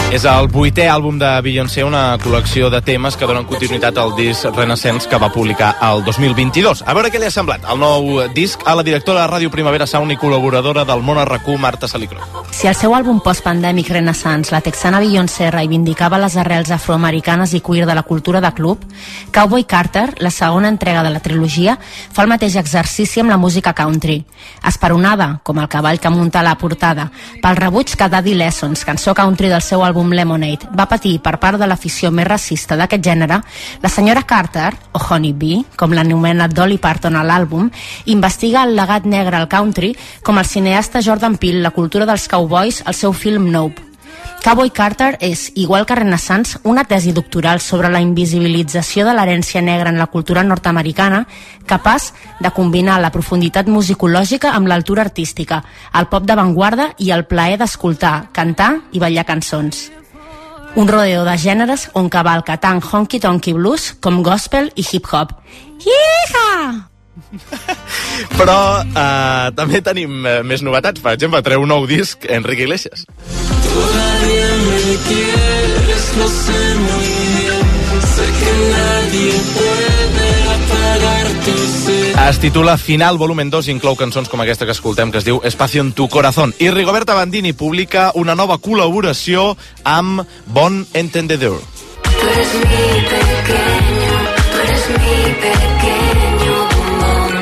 És el vuitè àlbum de Beyoncé, una col·lecció de temes que donen continuïtat al disc Renaissance que va publicar el dos mil vint-i-dos. A veure què li ha semblat el nou disc a la directora de Ràdio Primavera Sound i col·laboradora del Món R Q, Marta Salicró. Si el seu àlbum postpandèmic Renaissance, la texana Beyoncé reivindicava les arrels afroamericanes i queer de la cultura de club, Cowboy Carter, la segona entrega de la trilogia, fa el mateix exercici amb la música country. Esperonada, com el cavall que munta la portada, pel rebuig que Daddy Lessons, cançó country del seu àlbum Lemonade, va patir per part de l'afició més racista d'aquest gènere, la senyora Carter, o Honey Bee, com l'anomena Dolly Parton a l'àlbum, investiga el legat negre al country com el cineasta Jordan Peele, la cultura dels cowboys, al seu film Nope. Cowboy Carter és, igual que Renaissance, una tesi doctoral sobre la invisibilització de l'herència negra en la cultura nord-americana, capaç de combinar la profunditat musicològica amb l'altura artística, el pop d'avantguarda i el plaer d'escoltar, cantar i ballar cançons. Un rodeo de gèneres on cavalca tant honky-tonky blues com gospel i hip-hop. Yeeha! Però eh, també tenim eh, més novetats. Per exemple, treu un nou disc Enrique Iglesias. Todavía me quieres, lo sé muy bien. Sé que nadie puede apagar tu sed. Es titula Final Volumen dos i inclou cançons com aquesta que escoltem, que es diu Espacio en tu corazón. I Rigoberta Bandini publica una nova col·laboració amb Bon Entendedor. Tú eres mi pequeño, tú eres mi pequeño bombón.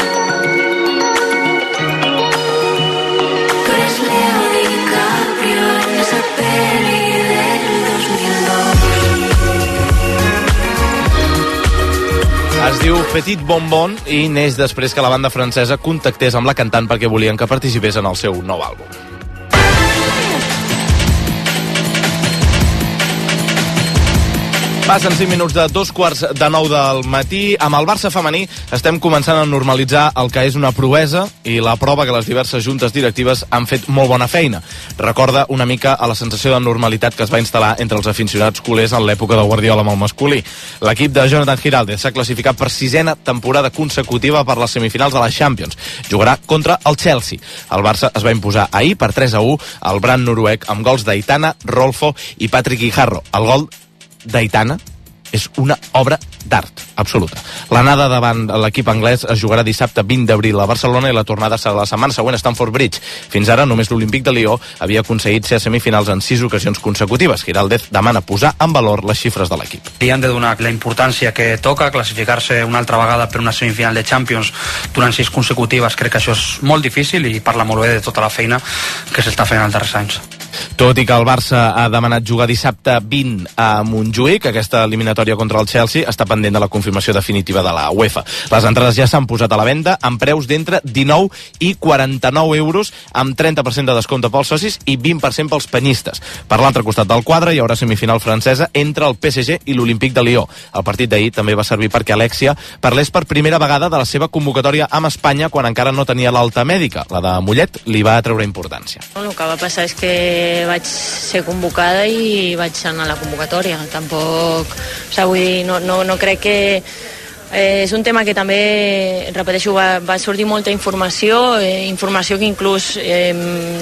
Tú eres Leo DiCaprio en esa peli del dos mil dos. Es diu Petit Bonbon i neix després que la banda francesa contactés amb la cantant perquè volien que participés en el seu nou àlbum. Passen cinc minuts de dos quarts de nou del matí. Amb el Barça femení estem començant a normalitzar el que és una proesa i la prova que les diverses juntes directives han fet molt bona feina. Recorda una mica a la sensació de normalitat que es va instal·lar entre els aficionats culers en l'època de Guardiola amb el masculí. L'equip de Jonathan Giraldez s'ha classificat per sisena temporada consecutiva per les semifinals de la Champions. Jugarà contra el Chelsea. El Barça es va imposar ahir per tres a u al Brand noruec amb gols d'Aitana, Rolfo i Patrick Guijarro. El gol d'Aitana és una obra d'art absoluta. L'anada davant l'equip anglès es jugarà dissabte vint d'abril a Barcelona i la tornada serà la setmana següent a Stamford Bridge. Fins ara només l'Olímpic de Lió havia aconseguit ser a semifinals en sis ocasions consecutives. Giraldez demana posar en valor les xifres de l'equip. Li han de donar la importància que toca, classificar-se una altra vegada per una semifinal de Champions durant sis consecutives. Crec que això és molt difícil i parla molt bé de tota la feina que s'està fent els darrers anys. Tot i que el Barça ha demanat jugar dissabte vint a Montjuïc, aquesta eliminatòria contra el Chelsea està pendent de la confirmació definitiva de la UEFA. Les entrades ja s'han posat a la venda amb preus d'entre dinou i quaranta-nou euros, amb trenta per cent de descompte pels socis i vint per cent pels penyistes. Per l'altre costat del quadre hi haurà semifinal francesa entre el P S G i l'Olímpic de Lió. El partit d'ahir també va servir perquè Alexia parlés per primera vegada de la seva convocatòria amb Espanya quan encara no tenia l'alta mèdica. La de Mollet li va treure importància. El que va passar és que vaig ser convocada i vaig anar a la convocatòria. Tampoc, o sigui, vull dir, no, no, no crec que eh, és un tema que també, repeteixo, va, va sortir molta informació, eh, informació que inclús eh,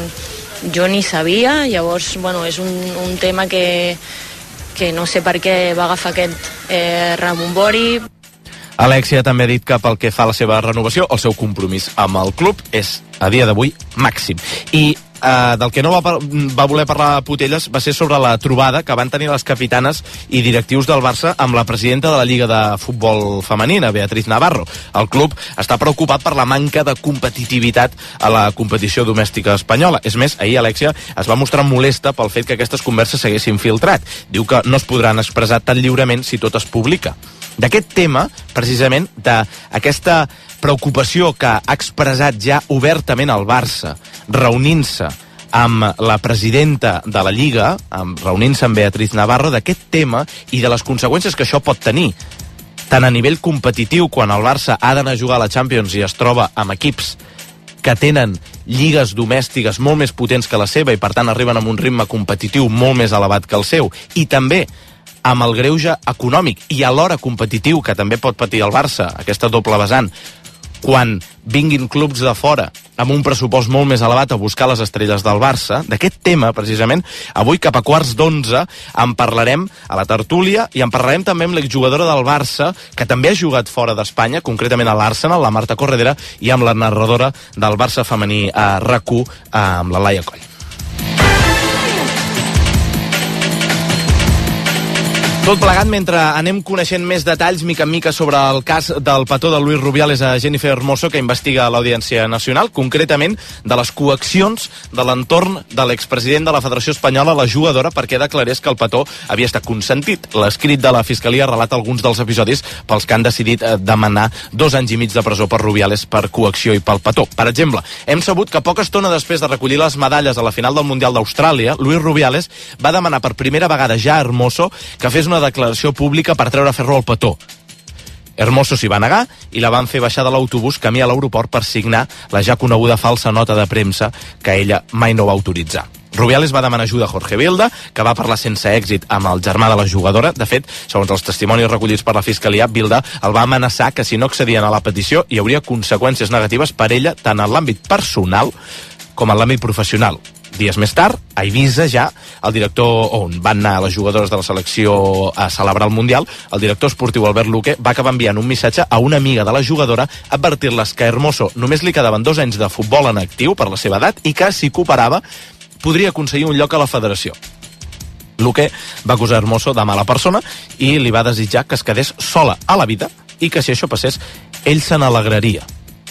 jo ni sabia. Llavors, bueno, és un, un tema que, que no sé per què va agafar aquest eh, rebombori. Alexia també ha dit que pel que fa a la seva renovació, el seu compromís amb el club és, a dia d'avui, màxim. I Uh, del que no va, va voler parlar Putelles va ser sobre la trobada que van tenir les capitanes i directius del Barça amb la presidenta de la Lliga de Futbol Femenina, Beatriz Navarro. El club està preocupat per la manca de competitivitat a la competició domèstica espanyola. És més, ahir Alexia es va mostrar molesta pel fet que aquestes converses s'haguessin filtrat. Diu que no es podran expressar tan lliurement si tot es publica. D'aquest tema, precisament, d'aquesta preocupació que ha expressat ja obertament el Barça, reunint-se amb la presidenta de la Lliga, amb, reunint-se amb Beatriz Navarro, d'aquest tema i de les conseqüències que això pot tenir, tant a nivell competitiu, quan el Barça ha d'anar a jugar a la Champions i es troba amb equips que tenen lligues domèstiques molt més potents que la seva i per tant arriben amb un ritme competitiu molt més elevat que el seu, i també amb el greuge econòmic i alhora competitiu que també pot patir el Barça, aquesta doble vessant, quan vinguin clubs de fora amb un pressupost molt més elevat a buscar les estrelles del Barça. D'aquest tema, precisament, avui cap a quarts d'onze en parlarem a la tertúlia i en parlarem també amb l'exjugadora del Barça, que també ha jugat fora d'Espanya, concretament a l'Arsenal, la Marta Corredera, i amb la narradora del Barça femení a R A C u, amb la Laia Coll. Tot plegat mentre anem coneixent més detalls mica en mica sobre el cas del petó de Luis Rubiales a Jennifer Hermoso, que investiga l'Audiència Nacional, concretament de les coaccions de l'entorn de l'expresident de la Federació Espanyola, la jugadora, perquè declarés que el petó havia estat consentit. L'escrit de la Fiscalia relata alguns dels episodis pels que han decidit demanar dos anys i mig de presó per Rubiales per coacció i pel petó. Per exemple, hem sabut que poca estona després de recollir les medalles a la final del Mundial d'Austràlia, Luis Rubiales va demanar per primera vegada ja a Hermoso que fes una declaració pública per treure ferro al petó. Hermoso s'hi va negar i la van fer baixar de l'autobús camí a l'aeroport per signar la ja coneguda falsa nota de premsa que ella mai no va autoritzar. Rubiales va demanar ajuda a Jorge Vilda, que va parlar sense èxit amb el germà de la jugadora. De fet, segons els testimonis recollits per la Fiscalia, Vilda el va amenaçar que si no accedien a la petició hi hauria conseqüències negatives per ella tant en l'àmbit personal com en l'àmbit professional. Dies més tard, a Eivissa ja, el director, on van anar les jugadores de la selecció a celebrar el Mundial, el director esportiu Albert Luque va acabar enviant un missatge a una amiga de la jugadora advertir-les que a Hermoso només li quedaven dos anys de futbol en actiu per la seva edat i que, si cooperava, podria aconseguir un lloc a la federació. Luque va acusar Hermoso de mala persona i li va desitjar que es quedés sola a la vida i que, si això passés, ell se n'alegraria.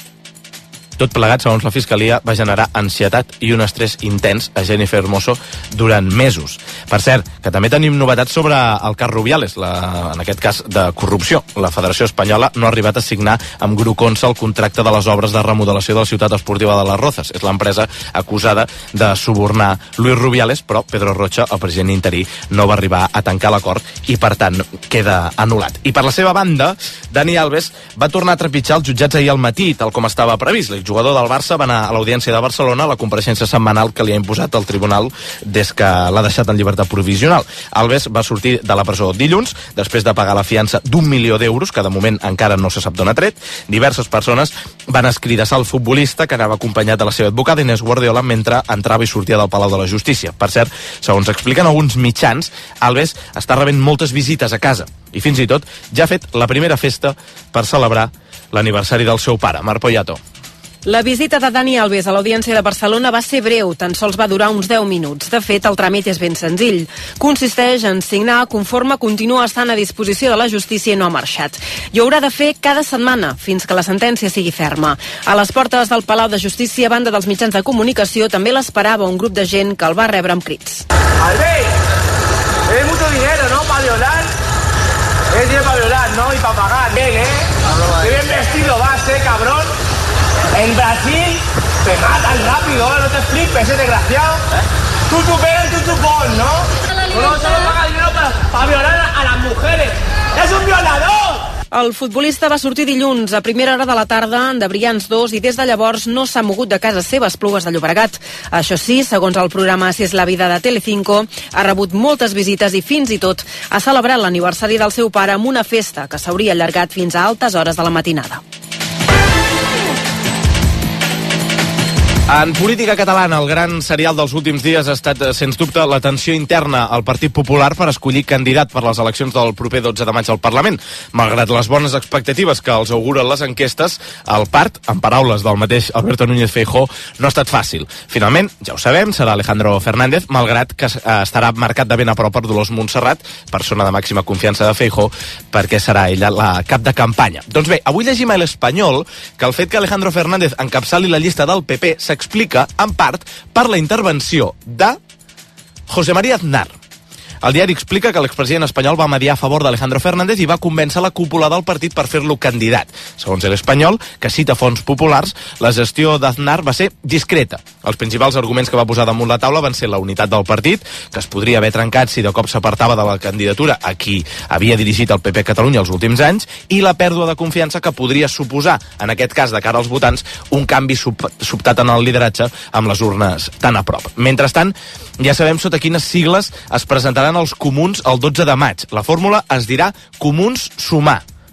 Tot plegat, segons la Fiscalia, va generar ansietat i un estrès intens a Jennifer Hermoso durant mesos. Per cert, que també tenim novetats sobre el cas Rubiales, la, en aquest cas de corrupció. La Federació Espanyola no ha arribat a signar amb Gruconsa el contracte de les obres de remodelació de la ciutat esportiva de les Rozas. És l'empresa acusada de subornar Luis Rubiales, però Pedro Rocha, el president interí, no va arribar a tancar l'acord i, per tant, queda anul·lat. I per la seva banda, Dani Alves va tornar a trepitjar els jutjats ahir al matí, tal com estava previst. Jugador del Barça va anar a l'Audiència de Barcelona a la compareixença setmanal que li ha imposat el tribunal des que l'ha deixat en llibertat provisional. Alves va sortir de la presó dilluns després de pagar la fiança d'un milió d'euros, que de moment encara no se sap d'on ha tret. Diverses persones van escridassar el futbolista, que anava acompanyat de la seva advocada Inés Guardiola, mentre entrava i sortia del Palau de la Justícia. Per cert, segons expliquen alguns mitjans, Alves està rebent moltes visites a casa i fins i tot ja ha fet la primera festa per celebrar l'aniversari del seu pare, Marc Poyato. La visita de Dani Alves a l'Audiència de Barcelona va ser breu, tan sols va durar uns deu minuts. De fet, el tràmit és ben senzill. Consisteix en signar conforme continua estant a disposició de la justícia i no ha marxat. I ho haurà de fer cada setmana, fins que la sentència sigui ferma. A les portes del Palau de Justícia, a banda dels mitjans de comunicació, també l'esperava un grup de gent que el va rebre amb crits. Alves, es mucho dinero, ¿no? Para violar. Es dinero para violar, ¿no? Y para pagar. Bien, ¿eh? Qué bien vestido vas, ¿eh, cabrón? En Brasil te matan rápido, no te flipes, ese desgraciado. ¿Eh? Tú tú pegas, tú tú pon, ¿no? No solo paga dinero para, para violar a las mujeres. ¡Es un violador! El futbolista va sortir dilluns a primera hora de la tarda de Brians dos i des de llavors no s'ha mogut de casa seva a Esplugues de Llobregat. Això sí, segons el programa Si és la vida de Telecinco, ha rebut moltes visites i fins i tot ha celebrat l'aniversari del seu pare amb una festa que s'hauria allargat fins a altes hores de la matinada. En política catalana, el gran serial dels últims dies ha estat, sens dubte, la tensió interna al Partit Popular per escollir candidat per les eleccions del proper dotze de maig al Parlament. Malgrat les bones expectatives que els auguren les enquestes, el part, en paraules del mateix Alberto Núñez Feijóo, no ha estat fàcil. Finalment, ja ho sabem, serà Alejandro Fernández, malgrat que estarà marcat de ben a prop per Dolors Montserrat, persona de màxima confiança de Feijóo, perquè serà ella la cap de campanya. Doncs bé, avui llegim a l'Espanyol que el fet que Alejandro Fernández encapçali la llista del P P s'explica, en part, per la intervenció de José María Aznar. El diari explica que l'expresident espanyol va mediar a favor d'Alejandro Fernández i va convèncer la cúpula del partit per fer-lo candidat. Segons l'Espanyol, que cita fonts populars, la gestió d'Aznar va ser discreta. Els principals arguments que va posar damunt la taula van ser la unitat del partit, que es podria haver trencat si de cop s'apartava de la candidatura a qui havia dirigit el P P a Catalunya els últims anys, i la pèrdua de confiança que podria suposar, en aquest cas de cara als votants, un canvi sobtat en el lideratge amb les urnes tan a prop. Mentrestant, ja sabem sota quines sigles es presentaran els comuns el dotze de maig. La fórmula es dirà Comuns Sumar.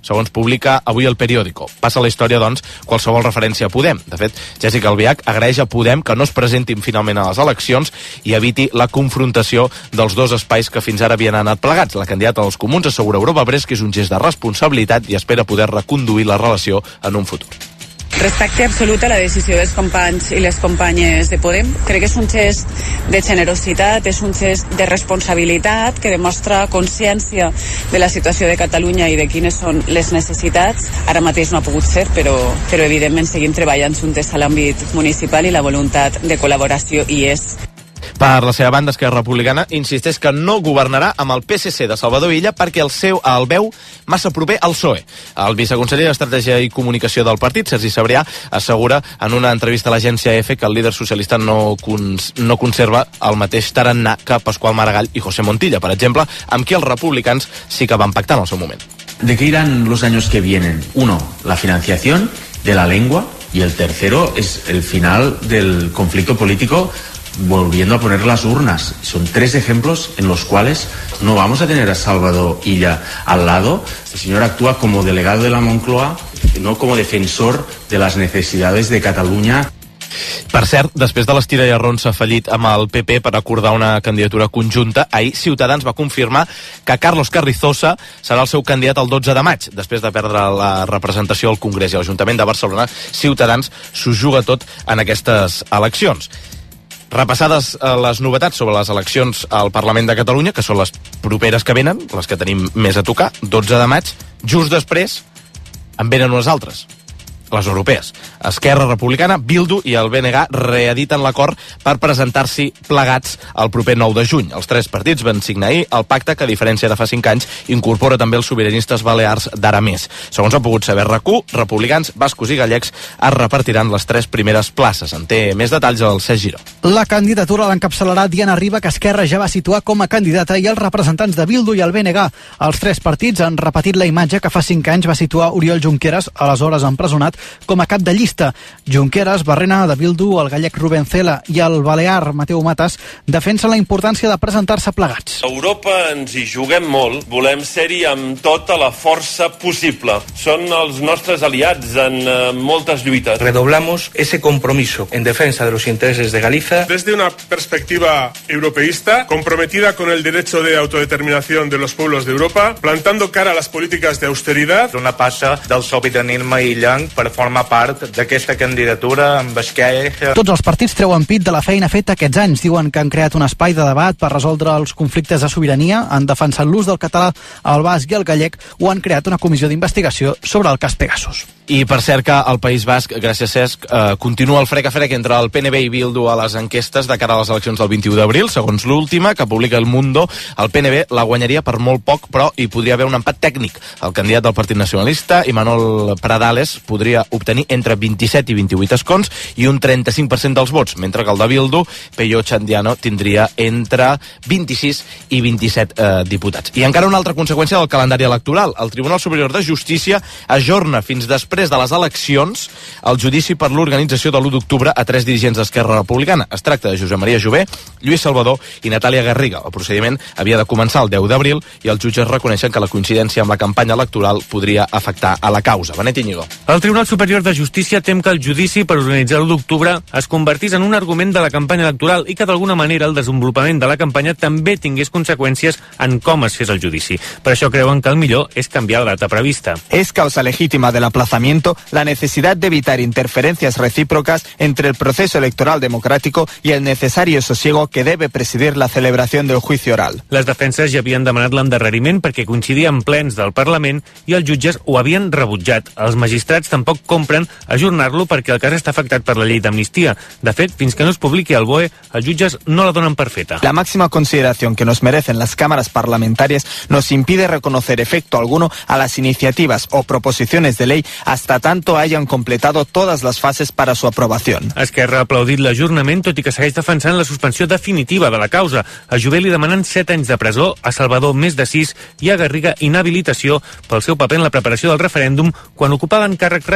segons publica avui el periòdico. Passa la història, doncs, qualsevol referència a Podem. De fet, Jessica Albiach agraeix a Podem que no es presentin finalment a les eleccions i eviti la confrontació dels dos espais que fins ara havien anat plegats. La candidata dels Comuns assegura a Europa Press que és un gest de responsabilitat i espera poder reconduir la relació en un futur. Respecte absolut a la decisió dels companys i les companyes de Podem. Crec que és un gest de generositat, és un gest de responsabilitat que demostra consciència de la situació de Catalunya i de quines són les necessitats. Ara mateix no ha pogut ser, però, però evidentment seguim treballant juntes a l'àmbit municipal i la voluntat de col·laboració hi és. Per la seva banda, Esquerra Republicana insisteix que no governarà amb el P S C de Salvador Illa perquè el seu el veu massa proper al P S O E. El viceconseller d'Estratègia i Comunicació del partit, Sergi Sabrià, assegura en una entrevista a l'agència E F E que el líder socialista no, cons no conserva el mateix tarannà que Pasqual Maragall i José Montilla, per exemple, amb qui els republicans sí que van pactar en el seu moment. ¿De qué irán los años que vienen? Uno, la financiación de la lengua, y el tercero es el final del conflicto político volviendo a poner las urnas. Son tres ejemplos en los cuales no vamos a tener a Salvador Illa al lado. Este señor actúa como delegado de la Moncloa, no como defensor de las necesidades de Cataluña. Per cert, després de l'estira i arronsa fallit amb el P P per acordar una candidatura conjunta, ahir Ciutadans va confirmar que Carlos Carrizosa serà el seu candidat el dotze de maig. Després de perdre la representació al Congrés i a l'Ajuntament de Barcelona, Ciutadans s'ho juga tot en aquestes eleccions. Repassades les novetats sobre les eleccions al Parlament de Catalunya, que són les properes que venen, les que tenim més a tocar, dotze de maig, just després en venen unes altres, les europees. Esquerra Republicana, Bildu i el B N G reediten l'acord per presentar-s'hi plegats el proper nou de juny. Els tres partits van signar ahir el pacte que, a diferència de fa cinc anys, incorpora també els sobiranistes balears d'ara més. Segons ha pogut saber R A C U, republicans, bascos i gallecs es repartiran les tres primeres places. En té més detalls el Cesc Giró. La candidatura l'encapçalarà Diana Riba, que Esquerra ja va situar com a candidata, i els representants de Bildu i el B N G. Els tres partits han repetit la imatge que fa cinc anys va situar Oriol Junqueras, aleshores empresonat, com a cap de llista. Junqueras, Barrena, de Bildu, el gallec Rubén Cela i el balear Mateu Matas defensen la importància de presentar-se plegats. A Europa ens hi juguem molt, volem ser-hi amb tota la força possible. Són els nostres aliats en uh, moltes lluites. Redoblamos ese compromiso en defensa de los intereses de Galicia. Desde una perspectiva europeísta, comprometida con el derecho de autodeterminación de los pueblos de Europa, plantando cara a las políticas de austeridad. Una passa del sobiranisme illenc per formar part d'aquesta candidatura amb Esquerra. Tots els partits treuen pit de la feina feta aquests anys. Diuen que han creat un espai de debat per resoldre els conflictes de sobirania, han defensat l'ús del català, el basc i el gallec, o han creat una comissió d'investigació sobre el cas Pegasus. I per cert que el País Basc, gràcies Cesc, eh, continua el frec-a-frec entre el P N B i Bildu a les enquestes de cara a les eleccions del vint-i-u d'abril. Segons l'última, que publica El Mundo, el P N B la guanyaria per molt poc, però hi podria haver un empat tècnic. El candidat del Partit Nacionalista, Imanol Pradales, podria obtenir entre vint-i-set i vint-i-vuit escons i un trenta-cinc per cent dels vots, mentre que el de Bildu, Peyo Chandiano, tindria entre vint-i-sis i vint-i-set eh, diputats. I encara una altra conseqüència del calendari electoral. El Tribunal Superior de Justícia ajorna fins després de les eleccions el judici per l'organització de l'u d'octubre a tres dirigents d'Esquerra Republicana. Es tracta de Josep Maria Jové, Lluís Salvador i Natàlia Garriga. El procediment havia de començar el deu d'abril i els jutges reconeixen que la coincidència amb la campanya electoral podria afectar a la causa. Benet Íñigo. El Tribunal Superior de Justícia tem que el judici per organitzar l'u d'octubre es convertís en un argument de la campanya electoral i que d'alguna manera el desenvolupament de la campanya també tingués conseqüències en com es fes el judici. Per això creuen que el millor és canviar la data prevista. És causa legítima del aplazamiento la necesidad de evitar interferencias recíprocas entre el proceso electoral democrático y el necesario sosiego que debe presidir la celebración del juicio oral. Les defenses ja havien demanat l'endarreriment perquè coincidia en plens del Parlament i els jutges ho havien rebutjat. Els magistrats tampoc compren ajornar-lo perquè el cas està afectat per la llei d'amnistia. De fet, fins que no es publiqui el B O E, els jutges no la donen per feta. La máxima consideración que nos merecen las cámaras parlamentarias nos impide reconocer efecto alguno a las iniciativas o proposiciones de ley hasta tanto hayan completado todas las fases para su aprobación. Esquerra ha aplaudit l'ajornament, tot i que segueix defensant la suspensió definitiva de la causa. A Jové li demanen set anys de presó, a Salvador més de sis i a Garriga inhabilitació pel seu paper en la preparació del referèndum quan ocupaven càrrecs rellevants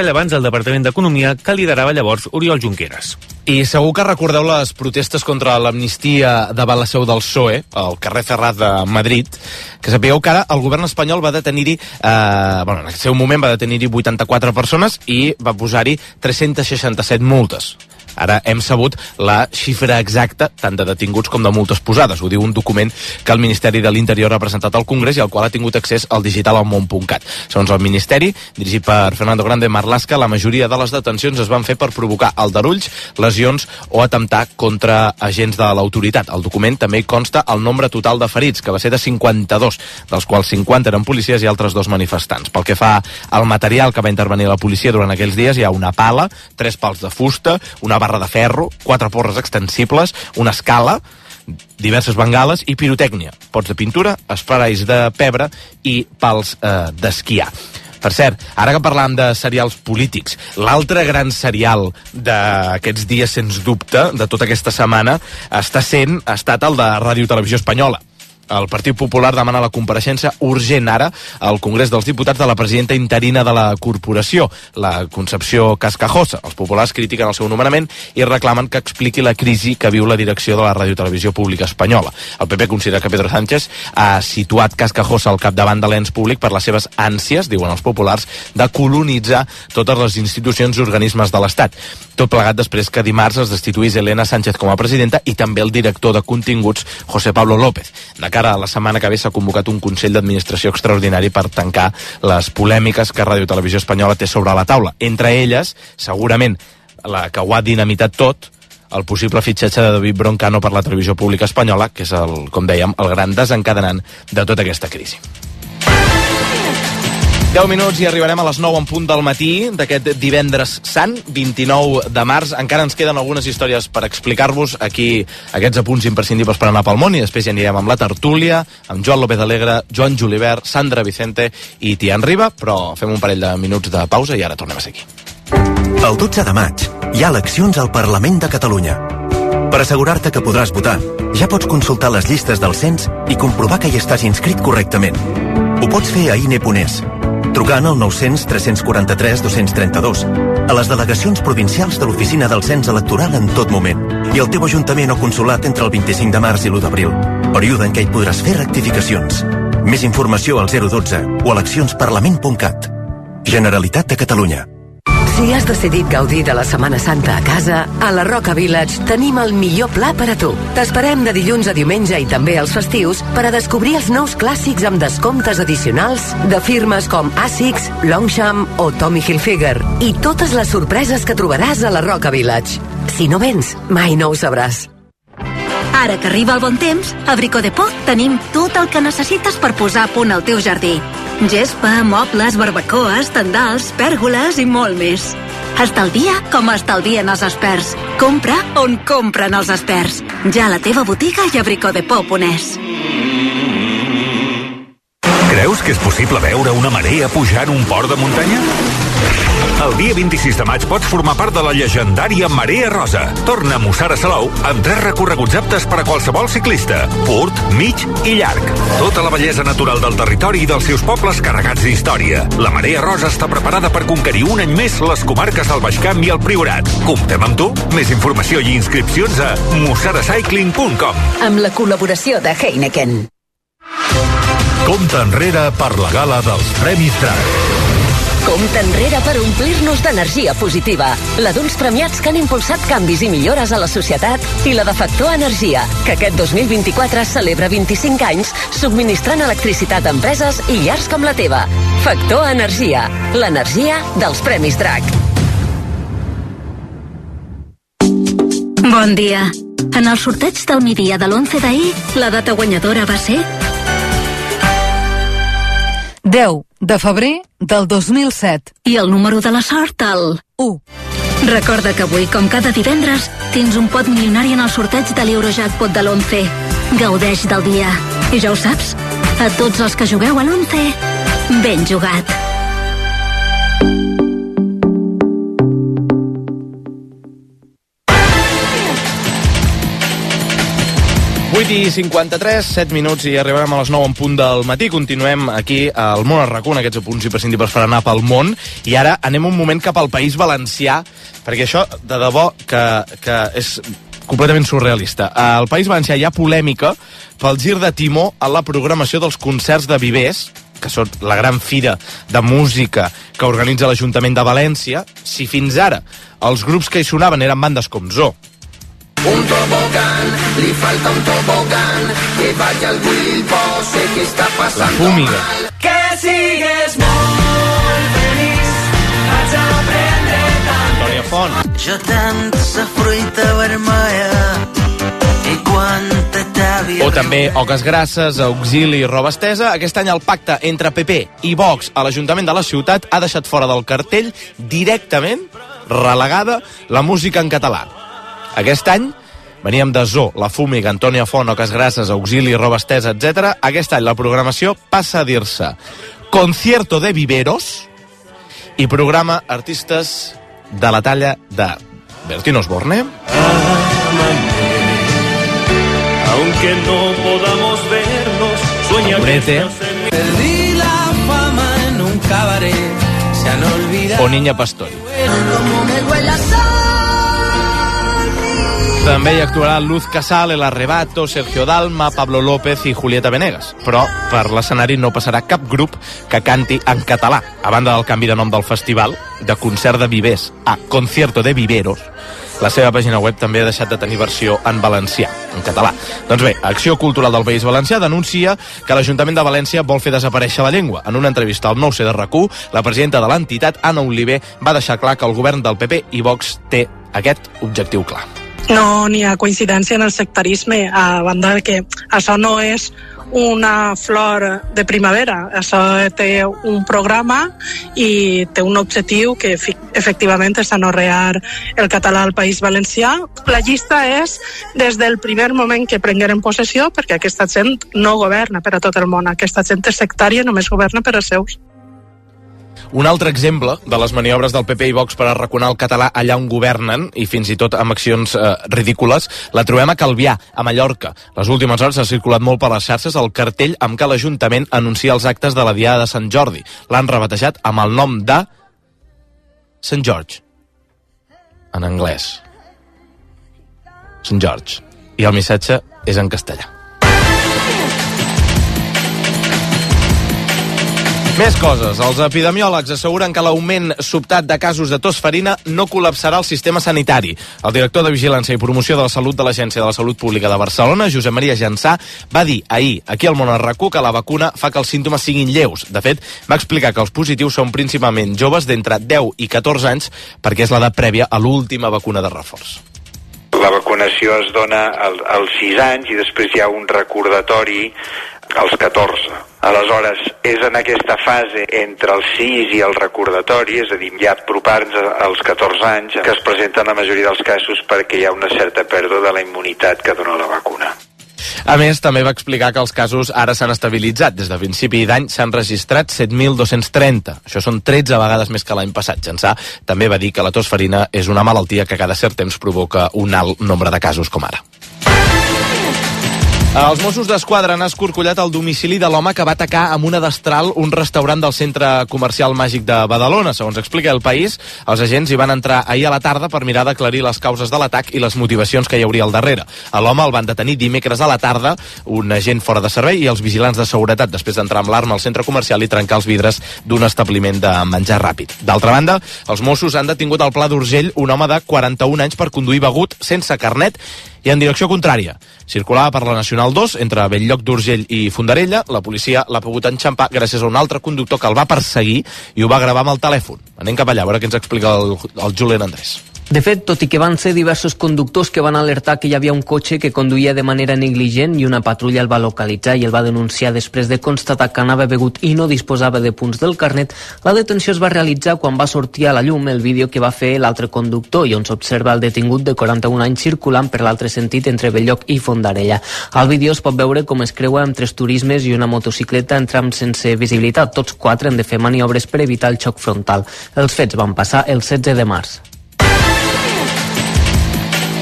rellevants del Departament d'Economia que liderava llavors Oriol Junqueras. I segur que recordeu les protestes contra l'amnistia davant la seu del P S O E, al carrer Ferraz de Madrid, que sapigueu que ara el govern espanyol va detenir-hi, eh, bueno, en el seu moment va detenir-hi vuitanta-quatre persones i va posar-hi tres-centes seixanta-set multes. Ara hem sabut la xifra exacta tant de detinguts com de multes posades. Ho diu un document que el Ministeri de l'Interior ha presentat al Congrés i al qual ha tingut accés al digital al món punt cat. Segons el Ministeri, dirigit per Fernando Grande Marlaska, la majoria de les detencions es van fer per provocar aldarulls, lesions o atemptar contra agents de l'autoritat. Al document també hi consta el nombre total de ferits, que va ser de cinquanta-dos, dels quals cinquanta eren policies i altres dos manifestants. Pel que fa al material que va intervenir la policia durant aquells dies, hi ha una pala, tres pals de fusta, una barra de ferro, quatre porres extensibles, una escala, diverses bengales i pirotècnia, pots de pintura, esprais de pebre i pals eh, d'esquiar. Per cert, ara que parlàvem de serials polítics, l'altre gran serial d'aquests dies, sens dubte, de tota aquesta setmana, està sent, ha estat el de Ràdio Televisió Espanyola. El Partit Popular demana la compareixença urgent ara al Congrés dels Diputats de la presidenta interina de la corporació, la Concepció Cascajosa. Els populars critiquen el seu nomenament i reclamen que expliqui la crisi que viu la direcció de la radiotelevisió pública espanyola. El P P considera que Pedro Sánchez ha situat Cascajosa al capdavant de l'ens públic per les seves ànsies, diuen els populars, de colonitzar totes les institucions i organismes de l'Estat. Tot plegat després que dimarts es destituís Elena Sánchez com a presidenta i també el director de continguts, José Pablo López. De cara a la setmana que ve s'ha convocat un Consell d'Administració extraordinari per tancar les polèmiques que Ràdio Televisió Espanyola té sobre la taula. Entre elles, segurament, la que ho ha dinamitat tot, el possible fitxatge de David Broncano per la televisió pública espanyola, que és, el, com dèiem, el gran desencadenant de tota aquesta crisi. deu minuts i arribarem a les nou en punt del matí d'aquest divendres sant, vint-i-nou de març. Encara ens queden algunes històries per explicar-vos aquí, aquests apunts imprescindibles per anar pel món, i després ja anirem amb la tertúlia, amb Joan López Alegre, Joan Julibert, Sandra Vicente i Tian Riba, però fem un parell de minuts de pausa i ara tornem a ser aquí. El dotze de maig hi ha eleccions al Parlament de Catalunya. Per assegurar-te que podràs votar, ja pots consultar les llistes del cens i comprovar que hi estàs inscrit correctament. Ho pots fer a I N E punt es, trucant al nou-cents tres-cents quaranta-tres dos-cents trenta-dos, a les delegacions provincials de l'Oficina del Cens Electoral en tot moment, i al teu ajuntament o consulat entre el vint-i-cinc de març i l'u d'abril, període en què hi podràs fer rectificacions. Més informació al zero dotze o eleccions parlament punt cat. Generalitat de Catalunya. Si has decidit gaudir de la Setmana Santa a casa, a la Roca Village tenim el millor pla per a tu. T'esperem de dilluns a diumenge i també als festius per a descobrir els nous clàssics amb descomptes addicionals de firmes com Asics, Longchamp o Tommy Hilfiger i totes les sorpreses que trobaràs a la Roca Village. Si no vens, mai no ho sabràs. Ara que arriba el bon temps, a Brico de Pot tenim tot el que necessites per posar a punt el teu jardí. Gespa, mobles, barbacoes, tendals, pèrgoles i molt més. Estalvia com estalvien els experts. Compra on compren els experts. Ja a la teva botiga i a bricodepot punt es. Creus que és possible veure una marea pujar en un port de muntanya? El dia vint-i-sis de maig pots formar part de la llegendària Marea Rosa. Torna a Mussara Salou amb tres recorreguts aptes per a qualsevol ciclista. Curt, mig i llarg. Tota la bellesa natural del territori i dels seus pobles carregats d'història. La Marea Rosa està preparada per conquerir un any més les comarques del Baix Camp i el Priorat. Comptem amb tu? Més informació i inscripcions a mussaracycling punt com. Amb la col·laboració de Heineken. Compte enrere per la gala dels Premis Drac. Compte enrere per omplir-nos d'energia positiva. La d'uns premiats que han impulsat canvis i millores a la societat i la de Factor Energia, que aquest dos mil vint-i-quatre celebra vint-i-cinc anys subministrant electricitat a empreses i llars com la teva. Factor Energia, l'energia dels Premis Drac. Bon dia. En el sorteig del migdia de l'onze d'ahir, la data guanyadora va ser deu de febrer del dos mil set. I el número de la sort, el u. Recorda que avui, com cada divendres, tens un pot milionari en el sorteig de l'Eurojackpot de l'onze. Gaudeix del dia. I ja ho saps, a tots els que jugueu a l'onze, ben jugat. vuit i cinquanta-tres, set minuts i arribarem a les nou en punt del matí. Continuem aquí al Món a RAC u, en aquests apunts imprescindibles per anar pel món. I ara anem un moment cap al País Valencià, perquè això, de debò, que, que és completament surrealista. Al País Valencià hi ha polèmica pel gir de timó a la programació dels concerts de Vivers, que són la gran fira de música que organitza l'Ajuntament de València. Si fins ara els grups que hi sonaven eren bandes com Zoo, un tobogán, li falta un tobogán, que vaya al Wilpo, sé que está pasando La Fúmiga, mal. Que sigues molt feliç, vaig aprendre tant. Antònia Font, Jo tanta fruita vermella, i quanta t'havia... o també Oques Grasses, Auxili i Roba Estesa. Aquest any el pacte entre P P i Vox a l'Ajuntament de la ciutat ha deixat fora del cartell directament relegada la música en català. Aquest any veníem de Zoo, La Fúmiga, Antònia Font, Oques Grasses, Auxili, Roba Estesa, etcètera. Aquest any la programació passa a dir-se Concierto de Viveros i programa artistes de la talla de Bertín Osborne, Aunque no podamos vernos, sueña Taburete, Perdí la fama en un cabaret, se han olvidado. o Niña Pastori. Como me huele a sal. També hi actuarà Luz Casal, El Arrebato, Sergio Dalma, Pablo López i Julieta Venegas. Però per l'escenari no passarà cap grup que canti en català. A banda del canvi de nom del festival, de concert de Vivers a Concierto de Viveros, la seva pàgina web també ha deixat de tenir versió en valencià, en català. Doncs bé, Acció Cultural del País Valencià denuncia que l'Ajuntament de València vol fer desaparèixer la llengua. En una entrevista al nou C de RAC u, la presidenta de l'entitat, Anna Oliver, va deixar clar que el govern del P P i Vox té aquest objectiu clar. No n'hi ha coincidència en el sectarisme, a banda que això no és una flor de primavera, això té un programa i té un objectiu que efectivament és anorrear el català al País Valencià. La llista és des del primer moment que prengueren possessió, perquè aquesta gent no governa per a tot el món, aquesta gent és sectària, només governa per als seus. Un altre exemple de les maniobres del P P i Vox per arraconar el català allà on governen, i fins i tot amb accions eh, ridícules, la trobem a Calvià, a Mallorca. Les últimes hores ha circulat molt per les xarxes el cartell amb què l'Ajuntament anuncia els actes de la Diada de Sant Jordi. L'han rebatejat amb el nom de Sant George, en anglès. Sant George. I el missatge és en castellà. Més coses. Els epidemiòlegs asseguren que l'augment sobtat de casos de tos ferina no col·lapsarà el sistema sanitari. El director de Vigilància i Promoció de la Salut de l'Agència de la Salut Pública de Barcelona, Josep Maria Jansà, va dir ahir, aquí al Món a RAC u, que la vacuna fa que els símptomes siguin lleus. De fet, va explicar que els positius són principalment joves d'entre deu i catorze anys, perquè és l'edat prèvia a l'última vacuna de reforç. La vacunació es dona als sis anys i després hi ha un recordatori als catorze. Aleshores, és en aquesta fase entre els sis i el recordatori, és a dir, ja apropar-nos als catorze anys, que es presenten la majoria dels casos perquè hi ha una certa pèrdua de la immunitat que dona la vacuna. A més, també va explicar que els casos ara s'han estabilitzat. Des de principi d'any s'han registrat set mil dos-cents trenta. Això són tretze vegades més que l'any passat. Jansà també va dir que la tos ferina és una malaltia que cada cert temps provoca un alt nombre de casos com ara. Els Mossos d'Esquadra han escorcollat el domicili de l'home que va atacar amb una destral un restaurant del centre comercial màgic de Badalona. Segons explica El País, els agents hi van entrar ahir a la tarda per mirar d'aclarir les causes de l'atac i les motivacions que hi hauria al darrere. A l'home el van detenir dimecres a la tarda, un agent fora de servei i els vigilants de seguretat després d'entrar amb l'arma al centre comercial i trencar els vidres d'un establiment de menjar ràpid. D'altra banda, els Mossos han detingut al Pla d'Urgell un home de quaranta-un anys per conduir begut sense carnet i en direcció contrària. Circulava per la Nacional dos entre Belllloc d'Urgell i Fondarella. La policia l'ha pogut enxampar gràcies a un altre conductor que el va perseguir i ho va gravar amb el telèfon. Anem cap allà, a veure què ens explica el, el Julen Andrés. De fet, tot i que van ser diversos conductors que van alertar que hi havia un cotxe que conduïa de manera negligent i una patrulla el va localitzar i el va denunciar després de constatar que anava begut i no disposava de punts del carnet, la detenció es va realitzar quan va sortir a la llum el vídeo que va fer l'altre conductor i on s'observa el detingut de quaranta-un anys circulant per l'altre sentit entre Belllloc i Fondarella. Al vídeo es pot veure com es creua amb tres turismes i una motocicleta en trams sense visibilitat. Tots quatre han de fer maniobres per evitar el xoc frontal. Els fets van passar el setze de març.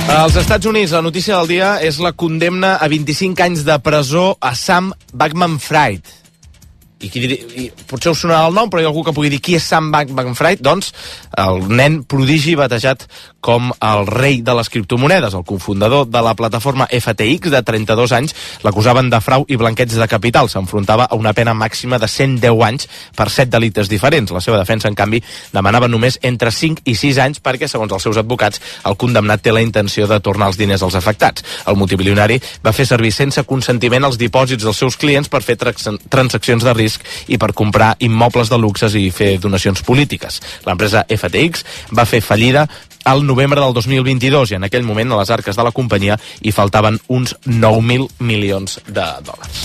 Als Estats Units, la notícia del dia és la condemna a vint-i-cinc anys de presó a Sam Bankman-Fried. I, qui diri, i potser us sonarà el nom, però hi ha algú que pugui dir qui és Sam Bankman-Fried? Doncs el nen prodigi batejat com el rei de les criptomonedes, el cofundador de la plataforma F T X, de trenta-dos anys, l'acusaven de frau i blanqueig de capital. S'enfrontava a una pena màxima de cent deu anys per set delictes diferents. La seva defensa, en canvi, demanava només entre cinc i sis anys perquè, segons els seus advocats, el condemnat té la intenció de tornar els diners als afectats. El multimilionari va fer servir sense consentiment els dipòsits dels seus clients per fer transaccions de risc i per comprar immobles de luxes i fer donacions polítiques. L'empresa F T X va fer fallida al novembre del dos mil vint-i-dos i en aquell moment a les arques de la companyia hi faltaven uns nou mil milions de dòlars.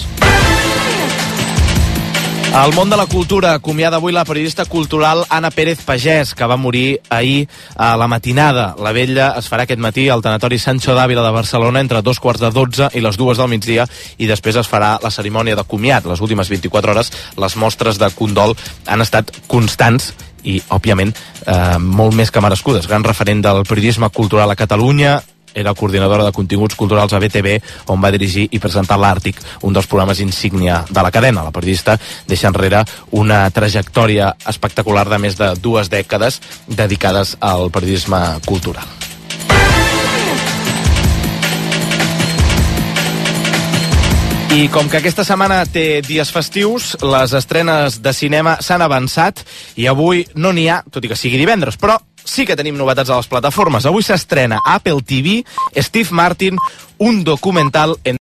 Al món de la cultura acomiada avui la periodista cultural Anna Pérez Pagès, que va morir ahir a la matinada. La vetlla es farà aquest matí al tanatori Sancho d'Àvila de Barcelona entre dos quarts de dotze i les dues del migdia i després es farà la cerimònia de comiat. Les últimes vint-i-quatre hores les mostres de condol han estat constants i, òbviament, eh, molt més que merescudes. Gran referent del periodisme cultural a Catalunya, era coordinadora de continguts culturals a B T V, on va dirigir i presentar l'Àrtic, un dels programes insígnia de la cadena. La periodista deixa enrere una trajectòria espectacular de més de dues dècades dedicades al periodisme cultural. I com que aquesta setmana té dies festius, les estrenes de cinema s'han avançat i avui no n'hi ha, tot i que sigui divendres, però sí que tenim novetats a les plataformes. Avui s'estrena a Apple T V Steve Martin, un documental en